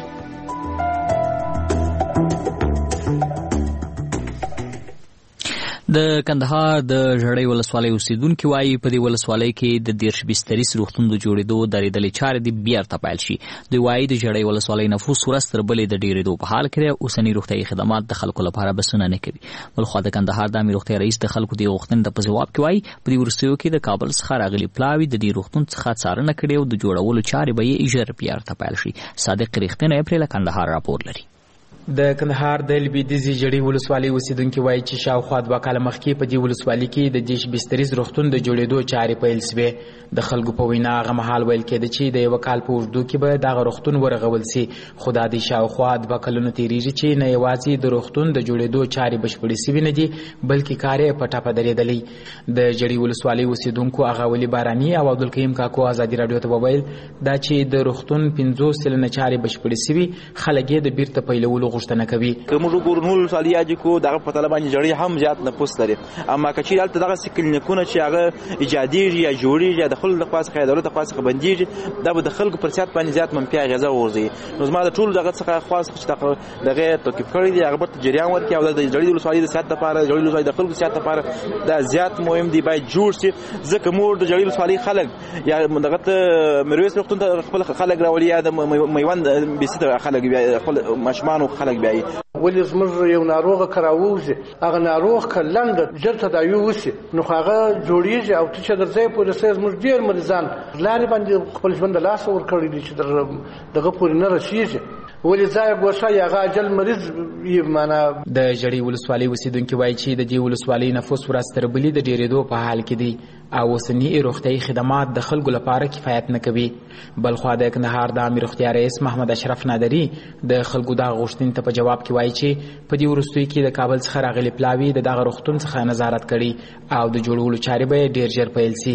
د کندهار د ژړۍ ولسوالۍ اوسیدونکي وایي په دې ولسوالۍ کې د دیرش بستریز روغتون د جوړېدو درېدلې چارې د بیرته پیل شي. دوی وایي د ژړۍ ولسوالۍ نفوس ورځ تر بلې د ډېرېدو په حال کې دی. اوسني روغتیایي خدمات د خلکو لپاره بسنه نه کوي. بلخوا د کندهار د عامې روغتیا رئیس د خلکو د غوښتنې د په جواب کې وایي په دې وروستیو کې د کابل څخه راغلي پلاوي د دې روغتون څخه څارنه کړې او د جوړولو چارې به یې ژر بیرته پیل شي. صادق ریښتینی پرې له کندهار راپور لري. د کندهار د لویدیځې ژړۍ ولسوالۍ اوسیدونکي وایي چې شاوخوا دوه کاله مخکې په دې ولسوالۍ کې د دیش بستریز روغتون د جوړېدو چارې پیل سوې. د خلکو په وینا هغه مهال ویل کېده چې د یوه کال په اوږدو کې به دغه روغتون ورغول سي، خو دا د شاوخوا دوه کلونه تېرېږي چې نه یوازې د روغتون د جوړېدو چارې بشپړې سوي نه دي بلکې کار یې په ټپه درېدلی. د ژړۍ ولسوالۍ اوسیدونکو هغه ولي باراني او عبدالقیوم کاکو ازادي راډیو ته وویل دا چې د روغتون پنځوس سلنه چارې بشپړې سوي، خلک یې د بیرته پیلولو غوښتنه کوي. موږ ګورو نور ولسوالۍ یاد کو دغه په طالبان ژړۍ هم زیات نفوس لري، اما که چیرې هلته دغه کلینیکونه چې هغه ایجادېږي یا جوړېږي یا د خلکو د خوا څخه یا دولت د خوا څخه بندېږي دا به د خلکو پر صحت باندې زیات منفي اغېزه وغورځوي. نو زما د ټولو دغه څخه خوا څخه چې دغه توقیف کړی دی هغه به جریان ورکړي او د ژړۍ ولسوالۍ د صحت لپاره د ژړۍ ولسوالۍ د خلکو صحت لپاره دا زیات مهم دی، باید جوړ شي. ځکه موږ د ژړۍ ولسوالۍ خلک یا دغه ته میرویس روغتون ته خپل خلک راولي یا د میوند بیسي ته خلک خپل ماشومان خلک بیایي. ولې زموږ یو ناروغه که راووځي هغه ناروغ که لنډه ژر تداوي وشي نو هغه جوړېږي او ته چې در ځای پورې رسوي. زموږ ډېر مریضان لارې باندې خپل ژوند د لاسه ورکړی دي چې دغه پورې نه رسېږي. ولې ځای ګوښه یا هغه اجل مریض یې معنا. د ژړۍ ولسوالۍ اوسیدونکي وایي چې د دې ولسوالۍ نفوس ورځ تر بلې د ډېرېدو په حال کې دی او اوسني روغتیایي خدمات د خلکو لپاره کفایت نه کوي. بلخوا د کندهار د عامې روغتیا رئیس محمد اشرف نادري د خلکو دغه غوښتنې ته په جواب کې وایي چې په دې وروستیو کې د کابل څخه راغلي پلاوي د دغه روغتون څخه نظارت کړي او د جوړولو چارې به ډېر ژر پیل سي.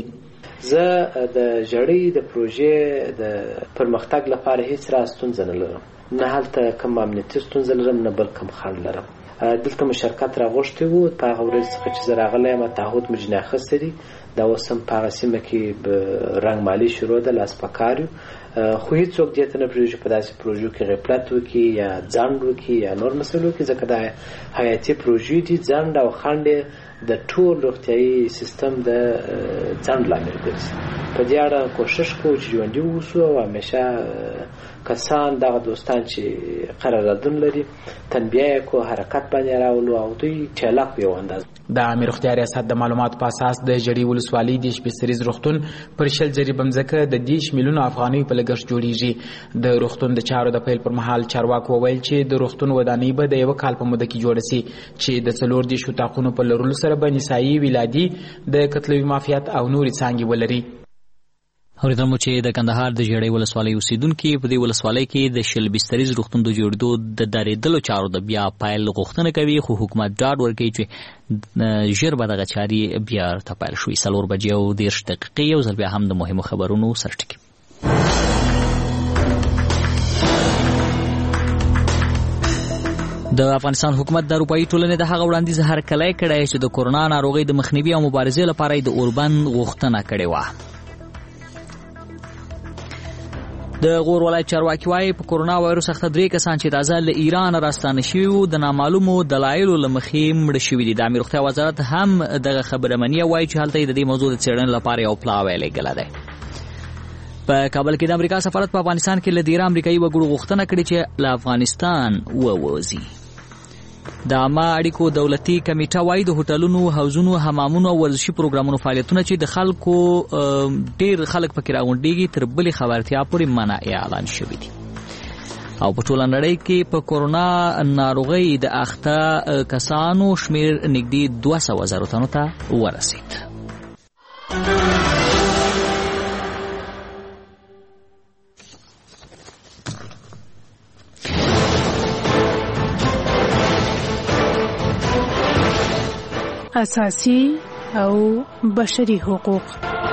زه د ژړۍ د پروژې د پرمختګ لپاره هیڅ راز ستونزه نه لرم، نه هلته کوم امنیتي ستونزه لرم نه بل کوم خنډ لرم. دلته مشارکت راغوښتی وو په هغه ورځ څخه چې زه راغلی یم تعهد مې ځینې اخیستی دي. دا اوس هم په هغه سیمه کې رنګ مالي شروع ده، لاس په کار یو، خو هېڅوک دې ته نه پرېږدي په داسې پروژو کې غفلت وکړي یا ځنډ وکړي یا نور مسایل وکړي، ځکه دا حیاتي پروژې دي. ځنډ او خنډ د ټول روغتیایي سیستم د ځنډ لامل ګرځي. په دې اړه کوشش کوو چې ژوندي واوسو او همیشه کسان دغه دوستان چې قراردادونه لري تنبیه کو حرکت باندې راولو او دوی ټیلک په انداز د امیر اختیار ریاست د معلوماتو په اساس د جړی ولسوالۍ د شپږسریز روغتون پر شل جری بمځکه د دیش میلیونو افغانۍ په لګښت جوړیږي. د روغتون د چارو د پیل پر مهال چارواکو وویل چې د روغتون ودانۍ به د یو کال په موده کې جوړه شي چې د څلور دیش تاقونو په لرلو سره به نسایي ولادي د قتلوي مافیات او نورې څانګې ولري. اوریدل مو چې د کندهار د جړی ولسوالۍ اوسیدونکو په دې ولسوالۍ کې د شل بستریز روغتون د جوړېدو د درېدلو چارو د بیا پایل غوښتنه کوي، خو حکومت ډاډ ورکوي چې ژر به دغه چارې بیا ورته پیل شي. څلور بجې او دېرش دقیقې یو ځل بیا هم د مهمو خبرونو سرټکی. د افغانستان حکومت د اروپایي ټولنې د هغه وړاندیز هرکلی کړی چې د کورونا ناروغۍ د مخنیوي او مبارزې لپاره یې د اوربند غوښتنه کړې وه. د غور ولایت چارواکي وایي په کورونا وایرس اخته درې کسان چې تازه له ایران راستانه شوي وو د نامعلومو دلایلو له مخې مړه شوي دي. د امیر روغتیا وزارت هم دغه خبره مني او وایي چې هلته یې د دې موضوع د څېړنې لپاره یو پلاوی لېږلی دی. په کابل کې د امریکا سفارت په افغانستان کې له ډېر امریکایي وګړو غوښتنه کړې چې له افغانستان ووځي. د عامه اړیکو دولتي کمیټه وایي د هوټلونو، حوزونو، حمامونو او ورزشي پروګرامونو فعالیتونه چې د خلکو ډېر خلک پکې راغونډېږي تر بلې خبرتیا پورې منع اعلان شوي دي. او په ټوله نړۍ کې په کورونا ناروغۍ د اخته کسانو شمیر نږدې دوه سوه زرو تنو ته ورسید. اساسي او بشري حقوق.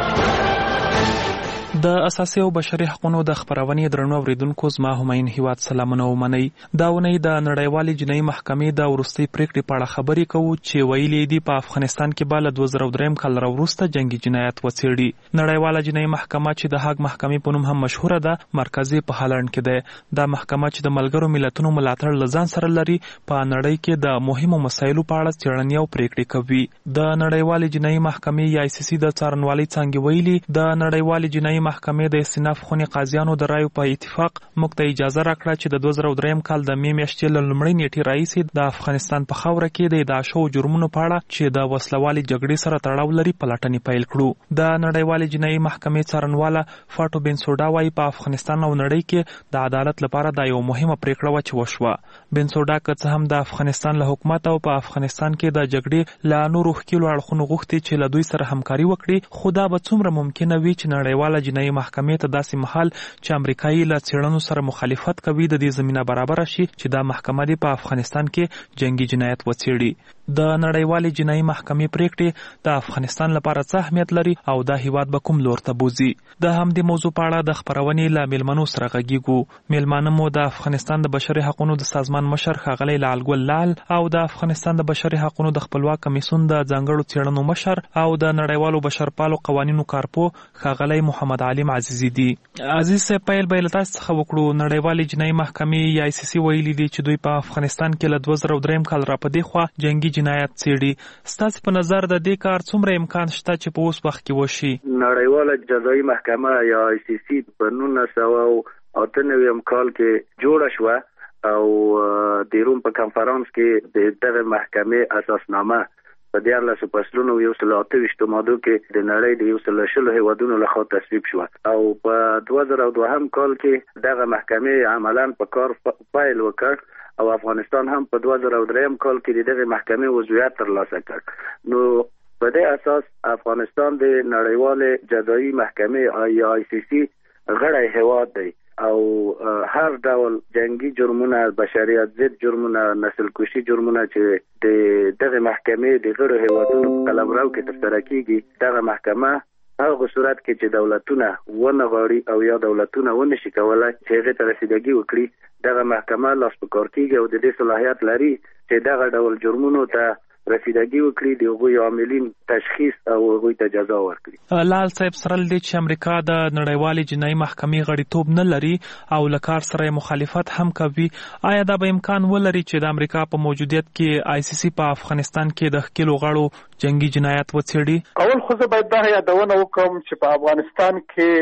د اساسي او بشري حقوقو د خبرونې درنو اوریدونکو زما هماین هیواد سلامونه ومنئ. دا ونې د نړیوالې جنایي محکمې د وروستۍ پریکړې په اړه خبرې کوو چې ویلي دي په افغانستان کې به له دوه زره درې کال راوروسته جنگي جنایت وڅېړي. نړیواله جنایي محکمه چې د هاګ محکمې په نوم هم مشهوره ده مرکزي په هالند کې ده. دا محکمه چې د ملګرو ملتونو ملاتړ له ځان سره لري په نړۍ کې د مهمو مسایلو په اړه څېړنې او پریکړې کوي. د نړیوالې جنایي محکمې یا آی سی سی د څارنوالۍ څانګې ویلي د نړیوالې جنایي محکمې د استیناف خونې قاضیانو د رایو په اتفاق موږ ته اجازه راکړه چې د دوه زره درې کال د مې میاشتې له لومړۍ نیټې راهیسې د افغانستان په خاوره کې د ادعا شوو جرمونو په اړه چې د وسلوالې جګړې سره تړاو لري پلټنې پیل کړو. د نړیوالې جنایي محکمې څارنواله فاټو بنسوډا وایي په افغانستان او نړۍ کې د عدالت لپاره دا یو مهمه پریکړه وه چې وشوه. بنسوډا که څه هم د افغانستان له حکومت او په افغانستان کې د جګړې له نورو ښکېلو اړخونو غوښتي چې له دوی سره همکاري وکړي، خو دا به څومره ممکنه وي چې نړیواله جنایي محکمې ته داسې مهال چې امریکایي له څېړنو سره مخالفت کوي د دې زمینه برابره شي چې دا محکمه دې په افغانستان کې جنگي جنایت وڅېړي. د نړیوالې جنایي محکمې پریکړې د افغانستان لپاره څه اهمیت لري او دا هیواد به کوم لور ته بوځي؟ د همدې موضوع په اړه د خبرونې له میلمنو سره غږیږو. میلمانه مو د افغانستان د بشري حقوقو د سازمان مشر ښاغلی لعل ګل لال او د افغانستان د بشري حقوقو د خپلواک کمیسیون د ځانګړو څېړنو مشر او د نړیوالو بشرپالو قوانینو کارپو ښاغلی محمد علیم عزیزي دي. عزیز صاحب، پیل به له تاسو څخه وکړو. نړیوالې جنایي محکمې یا آی سی سی ویلي دي چې دوی په افغانستان کې له دوه زره درې کال را په دې خوا جنګي جنایت څېړي. ستاسو په نظر د دې کار څومره امکان شته چې په اوس وخت کې وشي؟ نړیواله جزایي محکمه یا آی سی سی په نولس سوه اته نوي کال کې جوړه شوه او د روم په کنفرانس کې د دغه محکمې اساسنامه په دیارلسو فصلونو یو سل اته ویشتو مادو کې د نړۍ د یو سل شلو هیوادونو لخوا تصویب شوه او په دوه زره دوهم کال کې دغه محکمې عملاً په کار پیل وکړ او افغانستان هم په دوه زره درې کال کې دغه محکمې عضویت ترلاسه کړ. نو په دې اساس افغانستان د نړیوالې جزایي محکمې یا آی سی سی غړی هیواد دی او هر ډول جنگي جرمونه، بشریت ضد جرمونه، نسل کشي جرمونه چې د دغه محکمې د غړو هیوادونو په قلمرو کې ترسره کیږي، دغه محکمه هغه صورت کې چې دولتونه ونه غواړي او یا دولتونه ونه شي کولای چې هغه ته رسیدګي وکړي، دغه محکمه لاس په کار کیږي او د دې صلاحیت لري چې دغه ډول جرمونو ته رسیدګي وکړي، د هغوی عاملین تشخیص او هغوی ته جزا ورکړي. لال صاحب، سره له دې چې امریکا د نړیوالې جنایي محکمې غړیتوب نه لري او له کار سره مخالفت هم کوي، آیا دا به امکان ولري چې د امریکا په موجودیت کې آی سی سی په افغانستان کې د ښکېلو غړو جنگي جنایت وڅېړي؟ اول خو زه باید دا یادونه وکړم چې په افغانستان کې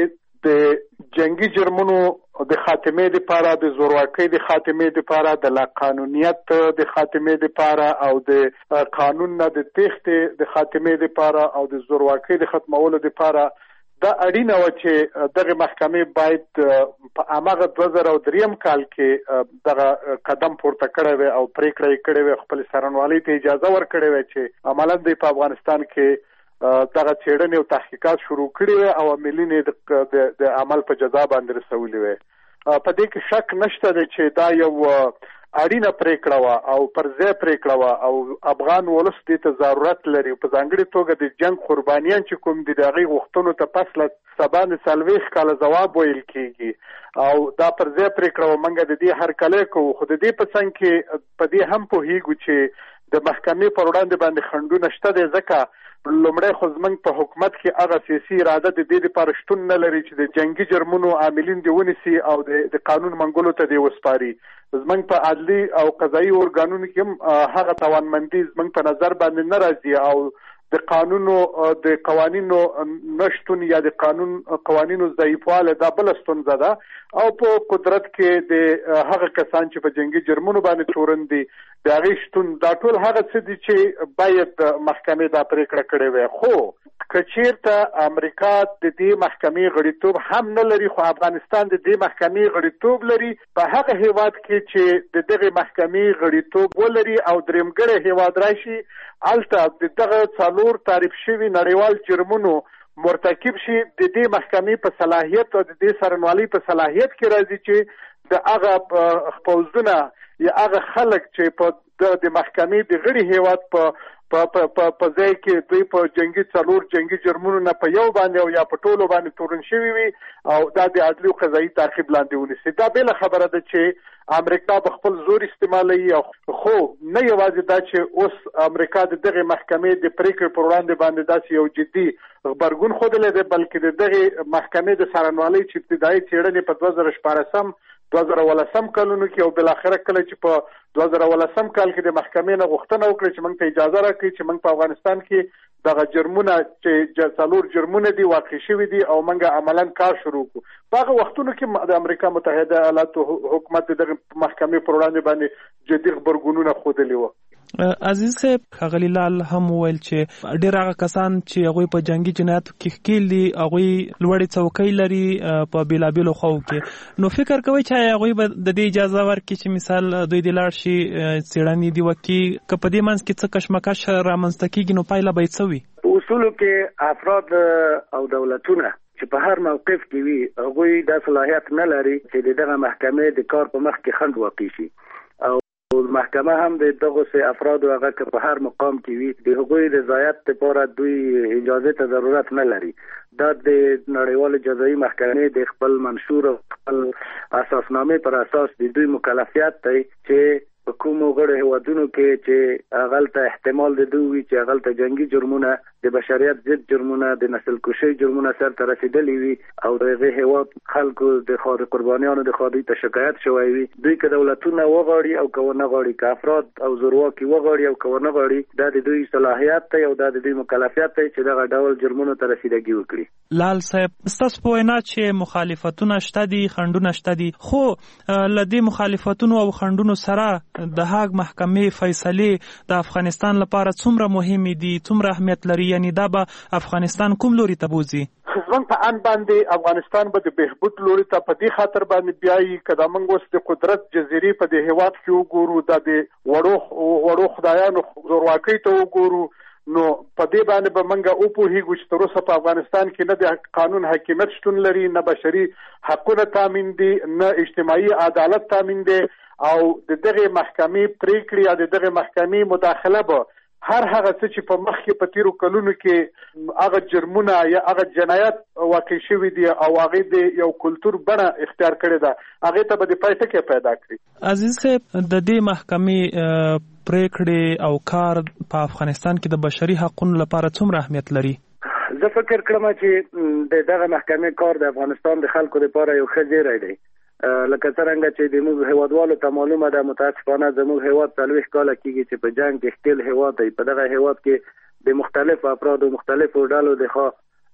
د جنگي جرمونو د خاتمې لپاره، د زورواکۍ د خاتمې لپاره، د لا قانونیت د خاتمې لپاره او د قانون نه د تېښتې د خاتمې لپاره او د زورواکۍ د ختمولو لپاره دا اړینه و چې دغه محکمې باید په هغه دوه زره دریم کال کې دغه قدم پورته کړی وي او پریکړه یې کړې وي، خپل څارنوالۍ ته اجازه ورکړې وي چې عملاً دوی په افغانستان کې دغه څېړنې او تحقیقات شروع کړي وي او عاملین یې د عمل په جزا باندې رسولي وي. په دې کې شک نشته دی چې دا یو اړینه پریکړه وه او پر ځای پریکړه وه او افغان ولس دې ته ضرورت لري. په ځانګړې توګه د جنګ قربانیان چې کوم دي د هغې غوښتنو ته پس له سبا د څلوېښت کاله ځواب ویل کېږي او دا پر ځای پریکړه وه. موږ د دې هرکلی کوو، خو د دې په څنګ کې په دې هم پوهېږو چې د محکمې پر وړاندې باندې خنډونه شته دی، ځکه لومړی خو زموږ په حکومت کې هغه سیاسي اراده د دې لپاره شتون نه لري چې د جنګي جرمونو عاملین دې ونیسي او د قانون منګولو ته دې وسپاري. زموږ په عدلي او قضایي ارګانونو کې هم هغه توانمندي زموږ په نظر باندې نه راځي او د قانونو د قوانینو نشتون یا د قانون قوانینو ضعیفوالی دا بله ستونزه ده او په قدرت کې د هغه کسان چې په جنګي جرمونو باندې تورن دي د هغې شتون دا ټول هغه څه دي چې باید محکمې دا پرېکړه کړې وی. خو که چېرته امریکا د دې محکمې غړیتوب هم نه لري خو افغانستان د دې محکمې غړیتوب لري، په هغه هیواد کې چې د دغې محکمې غړیتوب ولري او درېمګړی هیواد راشي، هلته د دغه څلور تعریف شوي نړیوال جرمونو مرتکب شي، د دې محکمې په صلاحیت او د دې څارنوالۍ په صلاحیت کې راځي چې د هغه پوځونه یا هغه خلک چې په د محکمې د غړي هیواد په په په په ځای کې دوی په جنگي څلور جنگي جرمونو نه په یو باندې او یا په ټولو باندې تورن شوي وي او دا د عدلي او قضایي تعقیب لاندې ونیسي. دا بله خبره ده چې امریکا به خپل زور استعمالوي، خو نه یوازې دا چې اوس امریکا د دغې محکمې د پریکړې پر وړاندې باندې داسې یو جدي غبرګون ښودلی دی، بلکې د دغې محکمې د څارنوالۍ چې ابتدایي څېړنې په دوه زره شپاړسم دوه زره ولسم کلونو کې او بالاخره کله چې په دوه زره ولسم کال کې د محکمې نه غوښتنه وکړه چې موږ ته اجازه راکړي چې موږ په افغانستان کې دغه جرمونه چې څلور جرمونه دي واقع شوي دي او موږ عملاً کار شروع کړو. په هغه وختونو کې د امریکا متحده ایالاتو حکومت دغه محکمې پر وړاندې باندې جدي غبرګونونه ښودلي وو. عزیز صاحب، ښاغلي لال هم وویل چې ډېر هغه کسان چې هغوی په جنګي جنایاتو کې ښکېل دي هغوی لوړې څوکۍ لري په بېلابېلو خواو کې، نو فکر کوئ چې هغوی به د دې اجازه ورکړي چې مثال دوی دې لاړ شي څېړنې دې وکړي، که په دې منځ کې څه کشمکش رامنځته کېږي نو پایله به یې څه وي؟ په اصولو کې افراد او دولتونه چې په هر موقف کې وي هغوی دا صلاحیت نه لري چې د دغه محکمې د کار په مخ کې خنډ واقع شي او محکمه هم د دغه سه افراد او هغه که په هر مقام کې وي د هغوی رضایت لپاره دوی اجازه ته ضرورت نه لري. دا د نړیوال جزایي محکمې د خپل منشور او خپل اساسنامه پر اساس د دوی مکلفیت دی چې په کومو غړو هیوادونو کې چې هغلته احتمال د دوی چې هغلته جنگي جرمونه د بشریت ضد جرمونه د نسل کشي جرمونه سره رسیدلي وي او دغه هیواد خلکو د خاطر قربانیانو د خاطر ته شکایت شوی وي، دوی که دولتونه وغواړي او که نه غواړي، که افراد او زورواکي وغواړي او که نه غواړي، دا د دوی صلاحیت دی او دا د دوی مکلفیت دی چې دغه ډول جرمونو ته رسیدګي وکړي. لال صاحب، ستاسو په وینا چې مخالفتونه شته دي، خنډونه شته دي، خو له دې مخالفتونو او خنډونو سره د هاګ محکمې فیصلې د افغانستان لپاره څومره مهمې دي، څومره اهمیت لري؟ یعنی دا به افغانستان کوم لوري ته بوځي؟ زموږ په ان باندې افغانستان به د بهبود لوري ته په دې خاطر باندې بیایي که دا موږ اوس د قدرت جزیرې په دې هیواد کې وګورو، دا د وړو وړو خدایانو زورواکۍ ته وګورو، نو په دې باندې به موږ وپوهېږو چې تر اوسه په افغانستان کې نه د قانون حاکمیت شتون لري، نه بشري حقونه تامین دي، نه اجتماعي عدالت تامین دی او د دغه محکمې پریکړې یا د دغه محکمې مداخله به هر هغه څه چې په مخ کې په تیرو کلونو کې هغه جرمونه یا هغه جنایت واقع شوي دي او هغه د یو کلتور بڼه اختیار کړې ده، هغه ته به د پای ټکی پیدا کړي. عزیز صاحب، د دې محکمې پریکړې او کار په افغانستان کې د بشري حقوقو لپاره څومره اهمیت لري؟ زه فکر کوم چې د دغه محکمې کار د افغانستان د خلکو لپاره یو ښه زیری دی. لکه څنګه چې د موږ هیوادوالو ته معلومه ده، متاسفانه زموږ هیواد څلوېښت کاله کېږي چې په جنګ کې ښکېل هیواد دی. په دغه هیواد کې د مختلفو افرادو مختلفو ډلو د خوا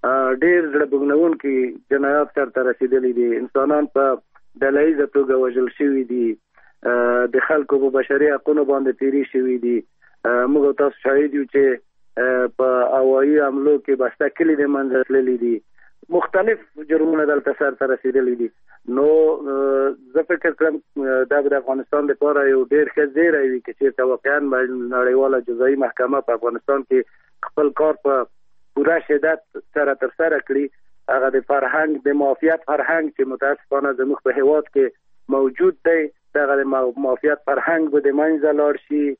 ډېر زړه بوږنونکي جنایات سرته رسېدلي دي. انسانان په ډله ییزه توګه وژل شوي دي، د خلکو په بشري حقونو باندې تیری شوي دي. موږ تاسو شاهد یو چې په هوایي حملو کې بسته کلي د منځه تللي دي، مختلف جرمونه دلته سرته رسېدلي دي. نو زه فکر کوم دا د افغانستان لپاره یو ډېر ښه زیری وي چې چېرته واقعا نړیواله جزایي محکمه په افغانستان کې خپل کار په پوره شدت سره ترسره کړي. هغه د فرهنګ د معافیت فرهنګ چې متاسفانه زموږ په هېواد کې موجود دی، دغه د معافیت فرهنګ به د منځه لاړ شي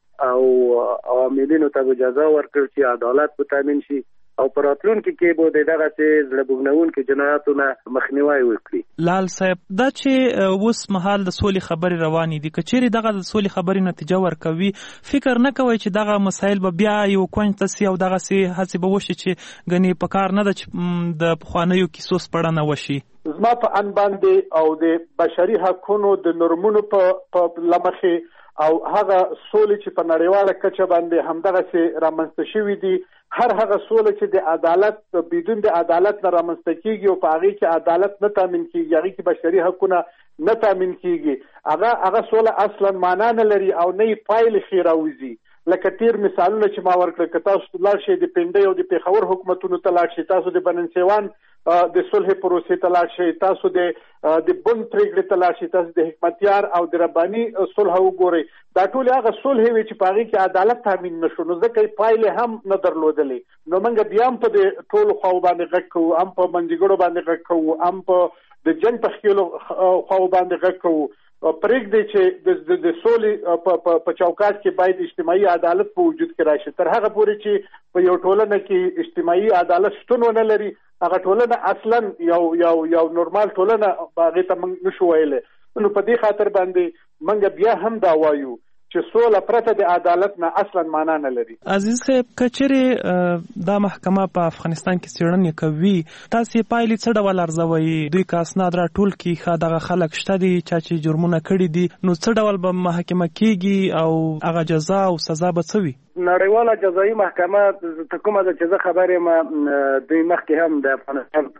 او عاملینو ته به جزا ورکړل شي، عدالت به تامین شي او په راتلونکي کې به د دغسې زړه بوږنونکي جنایاتو نه مخنیوی وکړي. لال صاحب، دا چې اوس مهال د سولې خبرې روانې دي، که چیرې دغه د سولې خبرې نتیجه ورکوي، فکر نه کوئ چې دغه مسایل به بیا یو کونج ته سي او دغسې هڅې به وشي چې ګنې په کار نه ده چې د پخوانیو کیسو سپړنه وشي؟ زما په ان باندې او د بشري حقونو د نورمونو په لمخې او هغه سولې چې په نړیواله کچه باندې همدغسې رامنځته شوي دي، هر هغه سوله چې د عدالت بدون د عدالت نه رامنځته کیږي او په هغې کې عدالت نه تامین کیږي، هغې کې بشري حقونه نه تامین کیږي، هغه هغه سوله اصلا معنا نه لري او نه یې پایلې ښې راوځي. لکه تیر مثالونه چې ما ورکړل، که تاسو لاړ شئ د پنډۍ او د پېښور حکومتونو ته لاړ شئ، تاسو د بننسیوان د صلح پروسې ته لاړ شئ، تاسو د د بند پرېکړې ته لاړ شئ، تاسو د حکمتیار او د رباني صلح وګورئ. دا ټولې هغه صلحې وې چې په هغې کې عدالت تامین نه شو، نو ځکه یې پایلې هم نه درلودلې. نو موږ بیا هم په د ټولو خواو باندې غږ کوو، هم په منځګړو باندې غږ کوو، هم په د جنګ په ښکېلو خواو باندې غږ کوو. پرېږدئ چې د سولې په چوکاټ کې باید اجتماعي عدالت په وجود کې راشي. تر هغه پورې چې په یو ټولنه کې اجتماعي عدالت شتون ونه لري، هغه ټولنه اصلا یو یو یو نورمال ټولنه هغې ته موږ نشو ویلی. نو په دې خاطر باندې موږ بیا هم دا وایو چې سوله پرته د عدالت نه اصلا معنا نه لري. عزیز صاحب، که چیرې دا محکمه په افغانستان کې څېړنې کوي، تاسې پایلې څه ډول ارزوئ؟ دوی که اسناد راټول کړي، ښه دغه خلک شته دي چا چې جرمونه کړي دي، نو څه ډول به محاکمه کیږي او هغه جزا او سزا به څه وي؟ نړیواله جزایي محکمه ته کومه ده چې زه خبر یم، دوی مخکې هم د افغانستان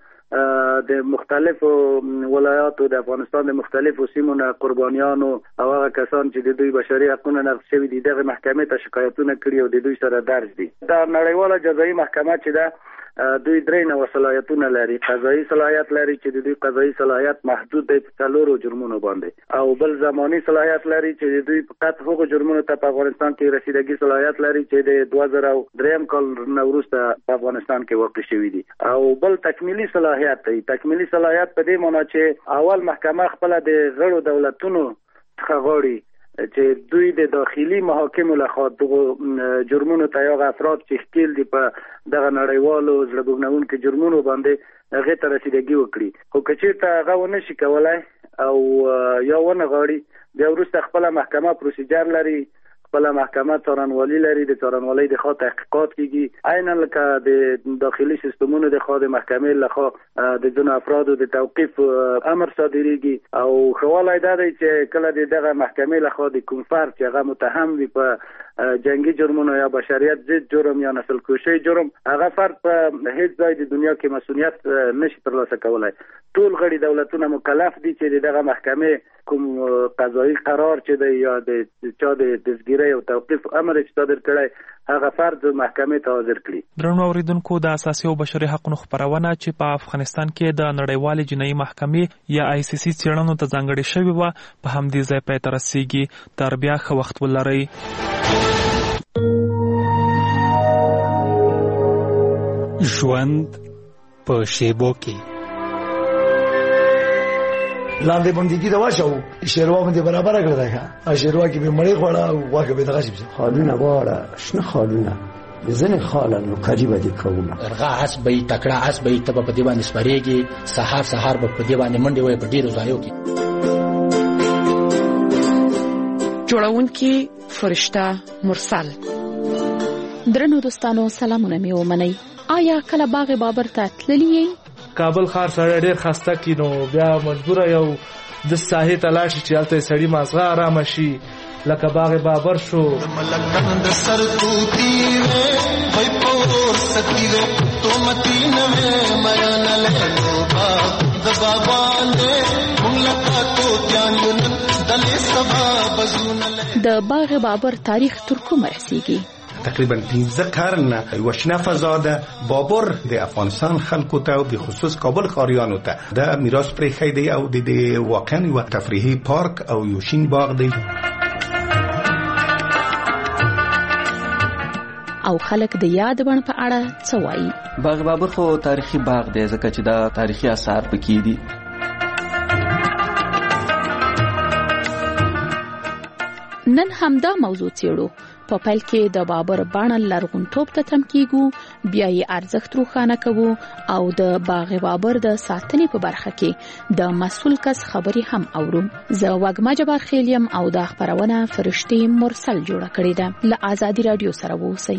د مختلفو ولایاتو د افغانستان د مختلفو سیمو نه قربانیانو او هغه کسان چې د دوی بشري حقونه نقض شوي دي دغه محکمې ته شکایتونه کړي او د دوی سره درج دي. دا نړیواله جزایي محکمه چې ده دوی درې نوع صلاحیتونه لري. قضایي صلاحیت لري چې د دوی قضایي صلاحیت محدود دی په څلورو جرمونو باندې، او بل زماني صلاحیت لري چې د دوی فقط هغو جرمونو ته په افغانستان کې رسیدګي صلاحیت لري چې د دوه زره دریم کال نه وروسته په افغانستان کې واقع شوي دي، او بل تکمیلي صلاحیت دی. تکمیلي صلاحیت په دې معنی چې اول محکمه خپله د غړو دولتونو څخه غواړي چې دوی د داخلي محاکمو لخوا دغو جرمونو ته هغه افراد چې ښکیل دي په دغه نړیوالو زړه بوږنونکو جرمونو باندې هغې ته رسیدګي وکړي. خو که چېرته هغه ونه شي کولی او یا ونه غواړي، بیا وروسته خپله محکمه پروسیجر لري، خپله محکمه څارنوالي لري، د څارنوالۍ د خوا تحقیقات کیږي، عینا لکه د داخلي سیستمونو د خوا د محکمې لخوا د ځینو افرادو د توقیف امر صادریږي. او ښه والی دا دی چې کله د دغه محکمې لخوا د کوم فرد چې هغه متهم وي په جنگي جرمونو یا بشریت ضد جرم یا نسل کشي جرم، هغه فرد په هیڅ ځای د دنیا کې مسؤلیت نشي ترلاسه کولی. ټول غړي دولتونه مکلف دي چې د دغه محکمې کوم قضایي قرار چې دی یا د چا د دستګیرۍ او توقیف امر چې صادر کړی، هغه فرد محکمې ته حاضر کړي. درنو اوریدونکو، د اساسي او بشري حقوقو خپرونه چې په افغانستان کې د نړیوالې جنایي محکمې یا آی سی سی څېړنو ته ځانګړې شوې وه، په همدې ځای پای ته رسېږي. تر بیا ښه وخت ولرئ. ژوند په شیبو کې لاندې بندګي دا واچو شیروا باندې برابر کړل دا شیروا کې به مړی خوړه او واګه به دغه شي خالونه واړه شنه خالونه ځنه خالونه قریبه دي کومه ارغا اس به تکړه اس به ته په دی باندې سپریږي، سحر سحر په دی باندې منډي وای په ډیرو ځایو کې. جوړونکي فرشته مرسل. درنو دوستانو، سلامونه مې ومنئ. آیا کله باغ بابر ته تللی؟ کابل ښار سره ډېر خسته کی، نو بیا مجبوره یو د ساحې ته لاړ شي چې هلته سړي مازغه ارامه شي، لکه باغ بابر شو د باغ بابر تاریخ تر کومه رسیږي؟ تقریبا پنځه قرن یو شنه فضا ده. بابر د افغانستان خلکو ته او به خصوص کابل ښاریانو ته د میراث پرېښی دی او د واقعا یو تفریحي پارک او یو شین باغ دی. او خلک د یاد بڼ په اړه څه وایي؟ باغ بابر خو تاریخي باغ دی ځکه چې دا تاریخي آثار پکې دي. نن همدا موضوع څېړو. په پیل کې د بابر بڼه لرغونتوب ته تم کیږو، بیا یې ارزښت روښانه کوو او د باغ بابر د ساتنې په برخه کې د مسؤل کس خبرې هم اورو. زه وږمه جبار خیل یم او دا خپرونه فرشتې مرسل جوړه کړې ده. له آزادي رادیو سره اوسئ.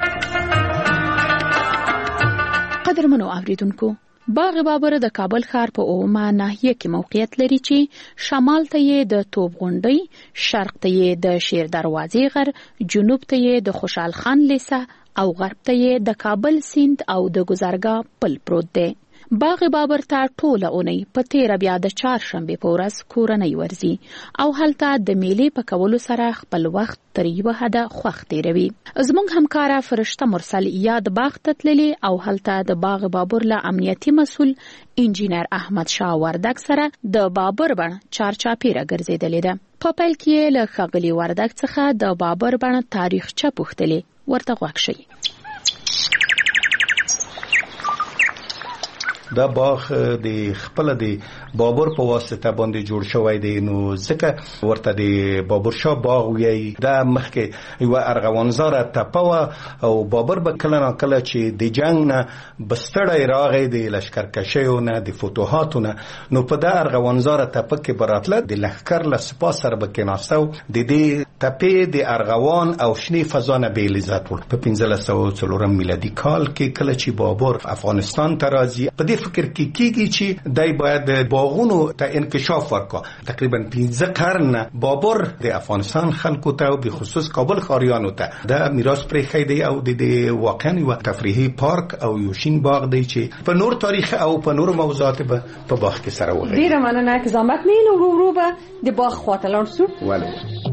قدرمنو اوریدونکو، باغ بابر د کابل ښار په اومه ناحیه کې موقعیت لري چې شمال ته یې د توپ غونډۍ، شرق ته یې د شیر دروازې غر، جنوب ته یې د خوشحال خان لیسه او غرب ته یې د کابل سیند او د ګذرګاه پل پروت دی. باغ بابر ته ټوله اونۍ په تیره بیا د چهارشنبې په ورځ کورنۍ ورځي او هلته د میلې په کولو سره خپل وخت تر یوه حده خوښ تیروي. زموږ همکاره فرشته مرسل یاد باغ ته تللې او هلته د باغ بابر له امنیتي مسؤل انجینر احمد شاه وردک سره د بابر بڼ چارچاپیره ګرځېدلې ده. په پیل کې له ښاغلي وردک څخه د بابر بڼ تاریخچه پوښتلې. ورته غوږ شئ. دا باغ د خپل د بابر په واسطه باندې جوړ شوی دی، نو ځکه ورته د بابر شاه باغ ویي. دا مخکې یو ارغوانزاره تپه وه او بابر به کله نا کله چې د جنگ نه بستړی راغی د لشکرکشیو نه د فتوحاتو نه، نو په دا ارغوانزاره تپه کې به راتله د لښکر له سپاه سره به کېناسته او د دې تپې د ارغوان او شنې فضا نه بې لذت وړ. په پنځلس سوه څلورم میلادي کال کې کله چې بابر افغانستان ته راځي، په دې فکر کې کېږي چې دای باید باغونو ته انکشاف ورکړي. تقریبا پنځه قرن بابر د افغانستان خلکو ته او به خصوص کابل ښاریانو ته د میراث پرېښی دی او د واقعا یو تفریحي پارک او یو شین باغ دی چې په نور تاریخ او په نور موضوعات به په باغ کې سره وغږیږي. ډیره مننه که زحمت نه لرو ورو ورو به د باغ خواته لاړ شو. ولې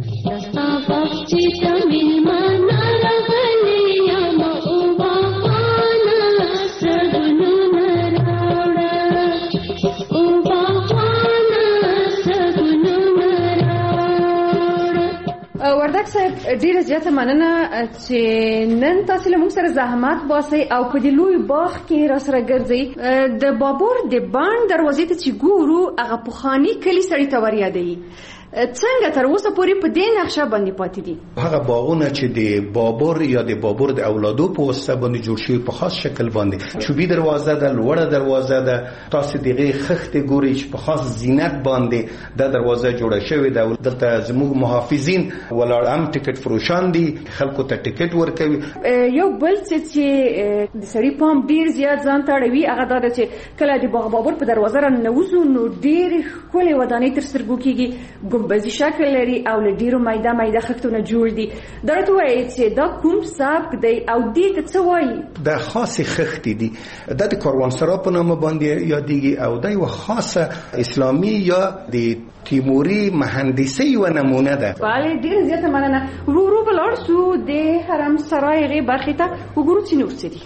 وردک صاحب ډیره زیاته مننه چې نن تاسو له موږ سره زحمت باسئ او په دې لوی باغ کې را سره ګرځئ. د بابر د بڼ دروازې ته چې ګورو هغه پخواني کلي سړي ته وریادوي. څنګه تر اوسه پورې په دې نقشه باندې پاتې دي؟ هغه باغونه چې د بابر یا د بابر د اولادو په واسطه باندې جوړ شوي په خاص شکل باندې، چوبي دروازه ده، لوړه دروازه ده، تاسو دغه خښتې ګورئ چې په خاص زینت باندې دا دروازه جوړه شوې ده. دلته زموږ محافظین ولاړ هم ټیکټ فروشان دي، خلکو ته ټیکټ ورکوي. یو بل څه چې د سړي پام ډیر زیات ځان ته اړوي هغه دا ده چې کله د باغ بابر په دروازه راننوځو نو ډېرې ښکلې ودانۍ تر سترګو کېږي، ګمبزي شکل لري او له ډیرو میده میده خښتونه جوړ دي. دا راته وایي چې دا کوم سبک دی او دې ته څه وایي؟ دا خاصې خښتې دي، دا د کاروانسرا په نامه باندې یادېږي او دا یوه خاصه اسلامي یا د تیموري مهندسي یوه نمونه ده. بله ډېره زیاته مننه. ورو ورو به لاړ شو د حرم سرای هغې برخې ته وګورو چې نور څه دي.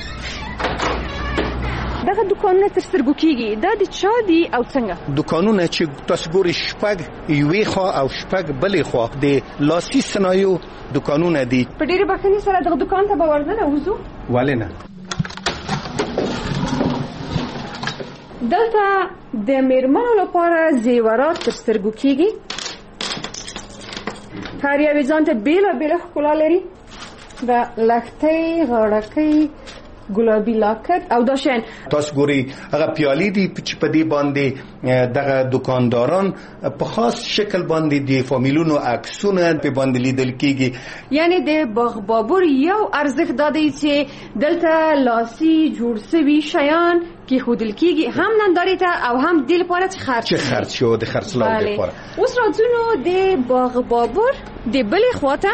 دغه دکانونه تر سترګو کېږي، دا د چا دي او څنګه؟ دکانونه چې تاسو ګورئ شپږ یوې خوا او شپږ بلې خوا د لاسي صنایعو دکانونه دي. په ډېرې بښنې سره دغه دکان ته به ورننه وځو. ولې نه؟ دلته د میرمنو لپاره زیورات تر سترګو کېږي، هر یوې ځان ته بېله بېله ښکلا لري. د لښتۍ، غاړکۍ ګلابي لاکټ او دا شین. تاسو ګوري هغه پیالې دي چې په دې باندې دغه دکانداران په خاص شکل باندې د فامیلونو عکسونه په باندې لیدل کیږي. یعنی د باغ بابر یو ارزښت دا دی چې دلته لاسي جوړ شوي شیان کې خودل کیږي هم نندارې ته او هم د لپاره چې خرڅ چې خرڅ شو د خرڅلاو لپاره. اوس راځو د باغ بابر د بلې خواته.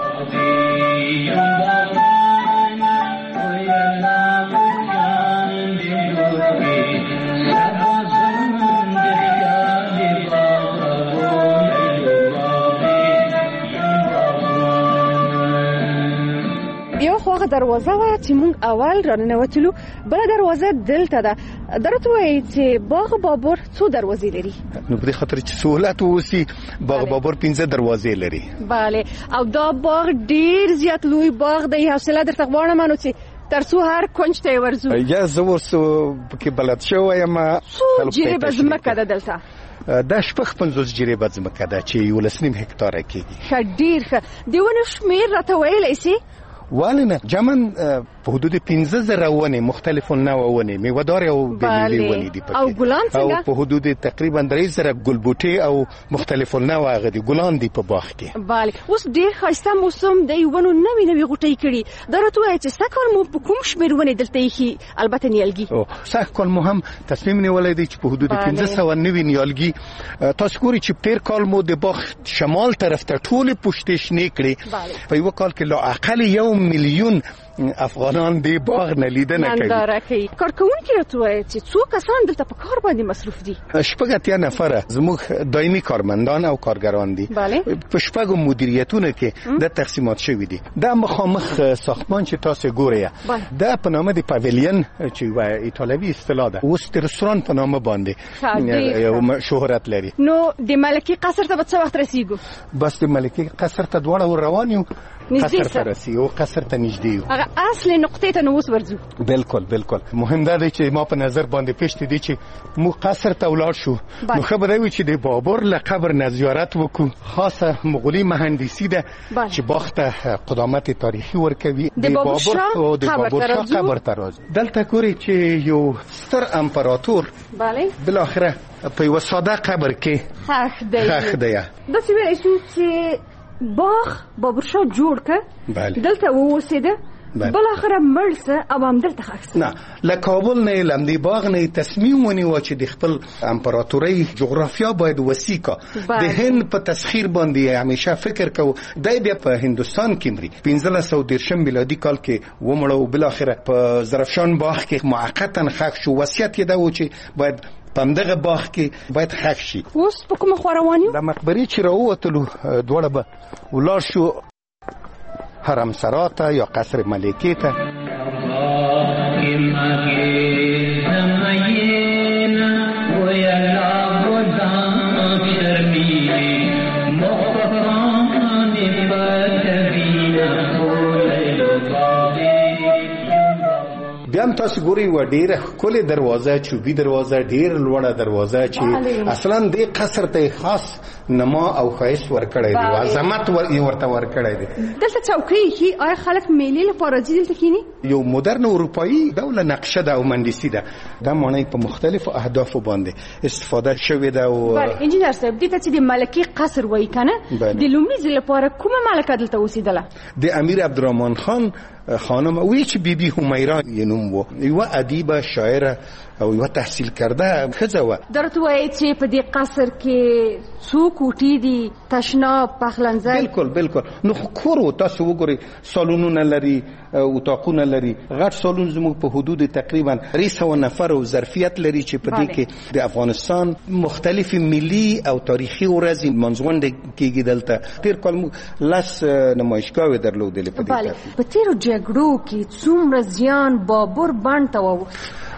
یو خواغه دروازه وه چې مونږ اول راننوتلو، بله دروازه دلته ده. درته وایي چې باغ بابر څو دروازې لري؟ نو په دې خاطر چې سهولت واوسي باغ بابر پنځه دروازې لري. بله، او دا باغ ډیر زیات لوی باغ دی. حوصله درته غواړم نو چې تر څو هر کونج ته ورځو. یا زه ورسو کې بلد شوی یم. څو جریبه ځمکه ده دلته؟ دا شپږ پنځوس جریبه ځمکه ده چې یولس نیم هکتاره کېږي. ښه، ډېر ښه. د ونو شمېر راته ویلی سي؟ ولې نه، جمن په حدود پنځه زره ونې مختلف نوع ونې میوه‌دارې او بېمېوې ونې دي پکې. او ګلان څنګه؟ او په حدود تقریبا درې زره ګلبوټې او مختلف نوع هغه دي ګلان دي په باغ کې. بله، اوس ډېر ښایسته موسم دی، ونو نوې نوې غوټۍ کړي. دا راته ووایه چې سږ کال مو په کوم شمېر ونې دلته ایښي؟ البته نیالګي. سږ کال مو هم تصمیم نیولی دی چې په حدود پنځه سوه نوي نیالګي. تاسو ګورئ چې تېر کال مو د باغ شمال طرف ته ټولې پوشتې شنې کړې. په یوه کال کې لااقل یو میلیون افغانان دی باغ نه لیدنه کوي. ننداره کوي. کارکوونکي راته وایي چې څو کسان دلته په کار باندې مصروف دي؟ شپږ اتیا نفره زموږ دایمي کارمندان او کارګران دي. بله. په شپږو مدیریتونو کې د تقسیمات شوي دي. دا مخامخ ساختمان چې تاسو ګورئ دا په نامه د پاویلین چې یوه ایټالوي اصطلاح ده، اوس د رستوران په نامه باندې یو شهرت لري. نو د ملکي قصر ته به څه وخت رسیږو؟ بس د ملکي قصر ته دواړه ور روان یو. قصر ته رسیږو، قصر ته نږدې یو. هغه اصلي نقطې ته نو اوس ورځو. بالکل بالکل. مهم دا دی چې ما په نظر باندې پېښ دی چې موږ قصر ته ولاړ شو. نو ښه به دا وي چې د بابر له قبر نه زیارت وکړو. خاصه مغولي مهندسي ده چې باغ ته قدامت تاریخي ورکوي. د بابر او د بابر شاه قبر ته راځو. دلته ګورئ چې یو ستر امپراتور بله بالاخره په یوه ساده قبر کې ښخ دی. ښخ دی. داسې ویلی شو چې باغ بابر شاه جوړ که دلته واوسېده، بالاخره مړ سه او همدلته ښخ سه. نه، له کابل نه له همدې باغ نه تصمیم ونیوه چې د خپل امپراتورۍ جغرافیا باید وسیع کا. د هند په تسخیر باندې همیشه فکر کو. دی بیا په هندوستان کې مري پنځلس سوه دېرشم میلادي کال کې ومړه او بالاخره په ظرفشان باغ کې موقتا ښخ شو. وصیت یې دا و چې باید په همدغه باغ کې باید ښخ شي. اوس په کومه خوا روان یو؟ د مقبرې چې راووتلو دواړه به ولاړ شو حرم سرا ته یا قصر ملکې ته. بیا هم تاسو ګورئ یوه ډېره ښکلې دروازه، چوبي دروازه، ډېر لوړه دروازه چې اصلا دې قصر ته خاص نما او ښایست ورکړی دی، عظمت ورته ورکړی دی. دلته چوکۍ ایښي. آیا خلک میلې لپاره ځي دلته کښېني؟ یو مدرن اروپایي ډوله نقشه ده او مهندسي ده. دا ماڼۍ په مختلفو اهدافو باندې استفاده شوې ده. بله انجینر صاحب، دې ته چې د ملکي قصر وایي که نه، د لومړي ځل لپاره کومه ملکه دلته اوسېدله؟ د امیر عبدالرحمن خان خانم وی چې بی بی همیرا یې نوم و. یوه ادیبه، شاعره او یوه تحصیل کرده ښځه وه. درته وایي چې په دې قصر کې څو کوټې دي؟ تشناب، پخلنځی؟ بالکل بالکل. نو کور و، تاسو وګورئ سالونونه لري، اتاقونه لري. غټ سالون زموږ په حدود تقریبا درې سوه نفر او ظرفیت لري چې په دې کې د افغانستان مختلفې ملي او تاریخي ورځې لمانځغونډې کېږي. دلته تېر کال موږ لس نمایشګاوې درلودلې په دې. په تېرو جګړو کې څومره زیان بابر بڼ ته واوښت؟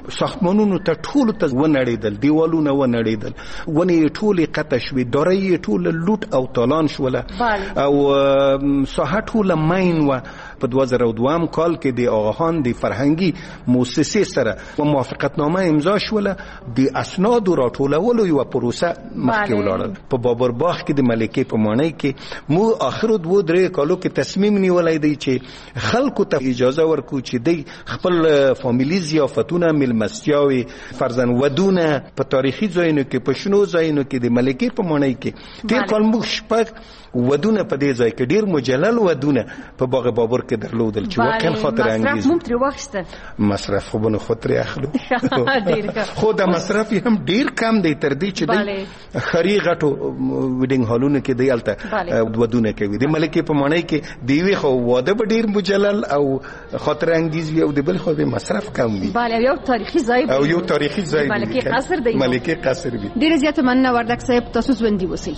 ساختمانونو ته ټول ته ونړېدل، دیوالونه ونړېدل، ونې ټولې قطع شوې، درې ټول لوټ او تالان شوله او ساحه ټول ماین و. په دوه زره او دوه کال کې د آغاخان د فرهنګي مؤسسې سره موافقتنامه امضا شوله، د اسنادو راټولولو یو پروسه مخکې ولاړه. په بابر باغ کې د ملکې په ماڼۍ کې مو اخرو دوه درې کالو کې تصمیم نیولای دی چې خلکو ته اجازه ورکو چې دی خپل فامیلی ضیافتونه، ملمستیاوي، فرزن ودونه په تاریخي ځایونو کې، په شنو ځایونو کې د ملکې په ماڼۍ کې تیر کال موږ شپږ ودونه په دې ځای کې ډیر مجلل ودونه په باغ بابر کې درلودل چې واقعا خاطر انګیز. مصرف مم تر واخسته مصرف خو بنو خاطر اخلو خو دا مصرف هم ډیر کم دی تر دې چې دی خري غټو ویډینګ هالونو کې دی الته ودونه کوي. د ملکې په ماڼۍ کې دیوی خو واده به ډیر مجلل او خاطر انګیز وي او د بل خو به مصرف کم وي. بله یو تاریخي ځای او یو تاریخي ځای ملکې قصر دی. ملکې قصر وي. ډیر زیاته مننه وردک صاحب، تاسو ژوندي اوسئ.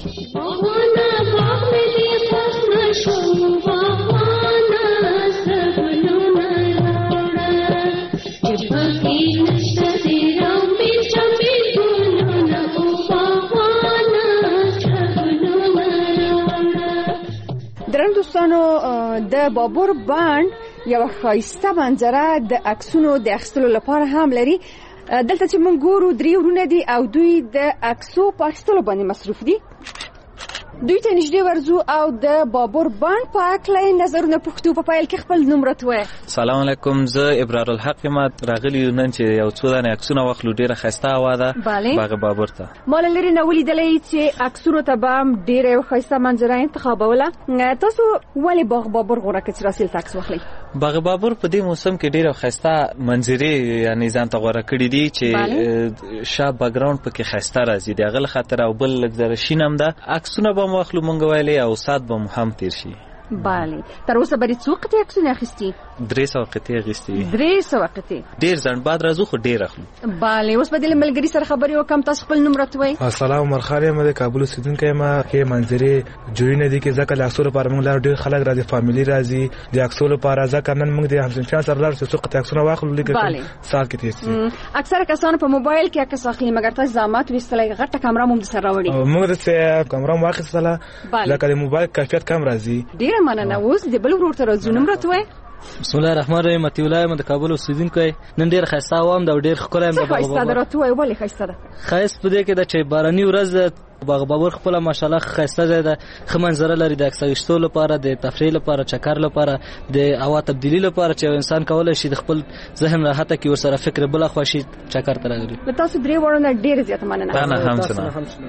درنو دوستانو، د بابر بند یو ښایسته منظره د عکسونو د اخیستلو لپاره هم لري. دلته چې موږ ګورو درې ورونه دي او دوی د عکسو په اخیستلو باندې مصروف دي. دوی ته نږدې ورځو او د بابر بند په هکله نظرونه پوښتو. په پیل کې خپل نوم راته ووایه. سلام علیکم، زه ابرار الحق یم. راغلی یو نن چې یو څو دانې عکسونه واخلو. ډېره ښایسته هوا ده باغ بابر ته. ما له لرې نه ولیدلی چې عکسونو ته به هم ډېره یو ښایسته منظره انتخابوله. تاسو ولې باغ بابر غوره کړه چې راسئ عکس واخلئ؟ باغ بابر په دې موسم کې ډېره ښایسته منظرې یعنې ځان ته غوره کړي دي چې شا بیکګراوند پکې ښایسته راځي. د هغه له خاطره او بل لږ ذره شین هم ده. عکسونه به مو واخلو مونږ ویلې او ساعت به مو هم تیر شي. بله. تر اوسه به دې څو قطعې عکسونه اخیستي؟ درې سوه قطعې اخیستي. درې سوه قطعې. ډېر ځنډ بعد راځو خو ډېر اخلو. بله. اوس به دې له ملګري سره خبرې وکړم. تاسو خپل نوم راته وایئ. السلام عمر خان یم، د کابل اوسېدونکی یم. ښې منظرې جوړې نه دي کې ځکه د عکسو لپاره موږ لاړو. ډېر خلک راځي، فامیلي راځي د عکسو لپاره. ځکه نن موږ د همصنفیان سره لاړو چې څو قطعې عکسونه واخلو. لږ سال کې تېر شي. اکثره کسانو په موبایل کې عکس اخلي، مګر تاسو زحمت ویستلی، غټه کامره مو هم درسره راوړې. موږ درسره کامره مو واخیستله ځکه د موبایل کیفیت کم راځي. ډېره مننه. اوس د بل ورور ته راځو. نوم راته وایه. بسم الله الرحمن الرحیم. مطیع الله یم، د کابل اوسېدونکی. نن ډېر ښایسته هوا هم ده او ډېر ښکلی هم ده. څه ښایسته ده راته وایه، ولې ښایسته ده؟ ښایست په دې کې ده چې باراني ورځ ده. باغ بابر خپله ماشاءالله ښایسته ځای ده، ښه منظره لري د عکس اخیستو لپاره، د تفریح لپاره، چکر لپاره، د هوا تبدیلي لپاره چې انسان کولی شي د خپل ذهن راحته کړي، ورسره فکر بله خوا شي چکر ته راغلي. له تاسو درې واړو نه ډېره زیاته مننه. نه هم څه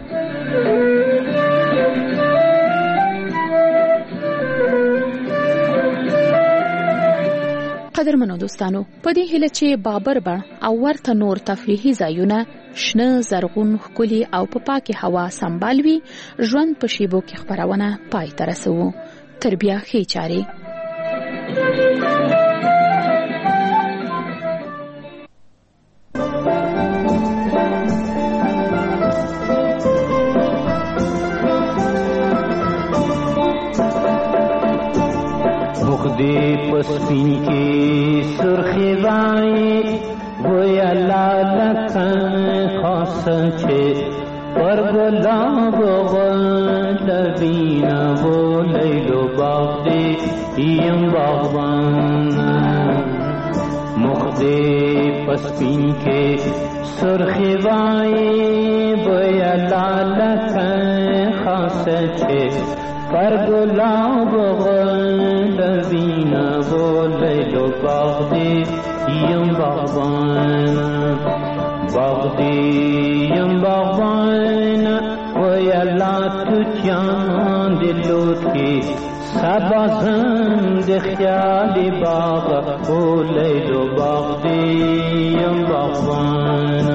قدرمنو دوستانو، په دې هیله چې بابر بڼ او ورته نور تفریحي ځایونه شنه، زرغون، ښکلي او په پاکې هوا سمبال وي، ژوند په شیبو کې خپرونه پای ته رسوو. تر بیا ښې چارې. دې پسپین کې سرخی وای وای الله لکن خاص چې پر ګلاب غلبینا ولیلو باغ دې یم باغبان مخ دې پسپین کې سرخی وای وای الله لکن خاص چې پر گلاب غلبینا ولیلو باغ دی یم باغبان باغ دی یم باغبان وی اللہ تو چاند لوٹ کی سبا زند خیال باغ ولیلو باغ دی یم باغبان.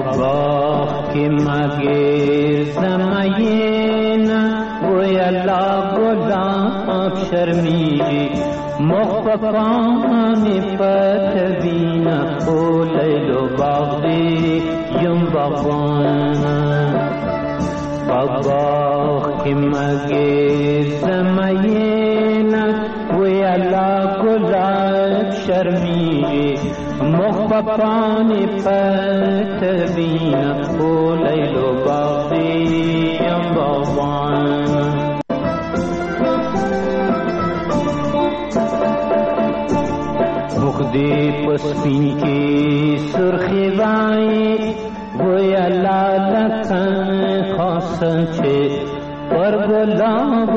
باغ که مگیر زمین گویلا گلاب شرمیری مخففانی فتبین او لیل و باغ دی یم باغبان باغ که مگیر زمین گویلا گلاب شرمیری مخففانی فتبین او لیل و باغ دی یم باغبان مخدی پسپین کی سرخی بائی گویا لالکن خاصن چه پر گلاب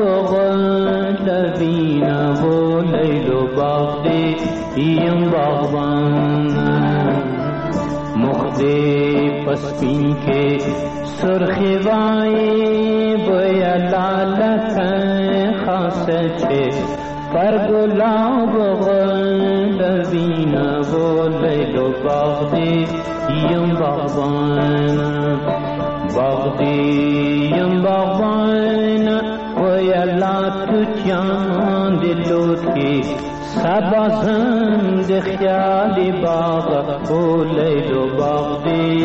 غلبین و لیل و باغ دی یم باغبان مخدی پسپین کی سرخی بائی گویا لالکن خاصن چه پر گلاب غلبین و لیل و باغ دی یم باغبان باغ دی یم باغبان و یلا تو چاند لوٹی سبا زند خیالی باغ و لیل و باغ دی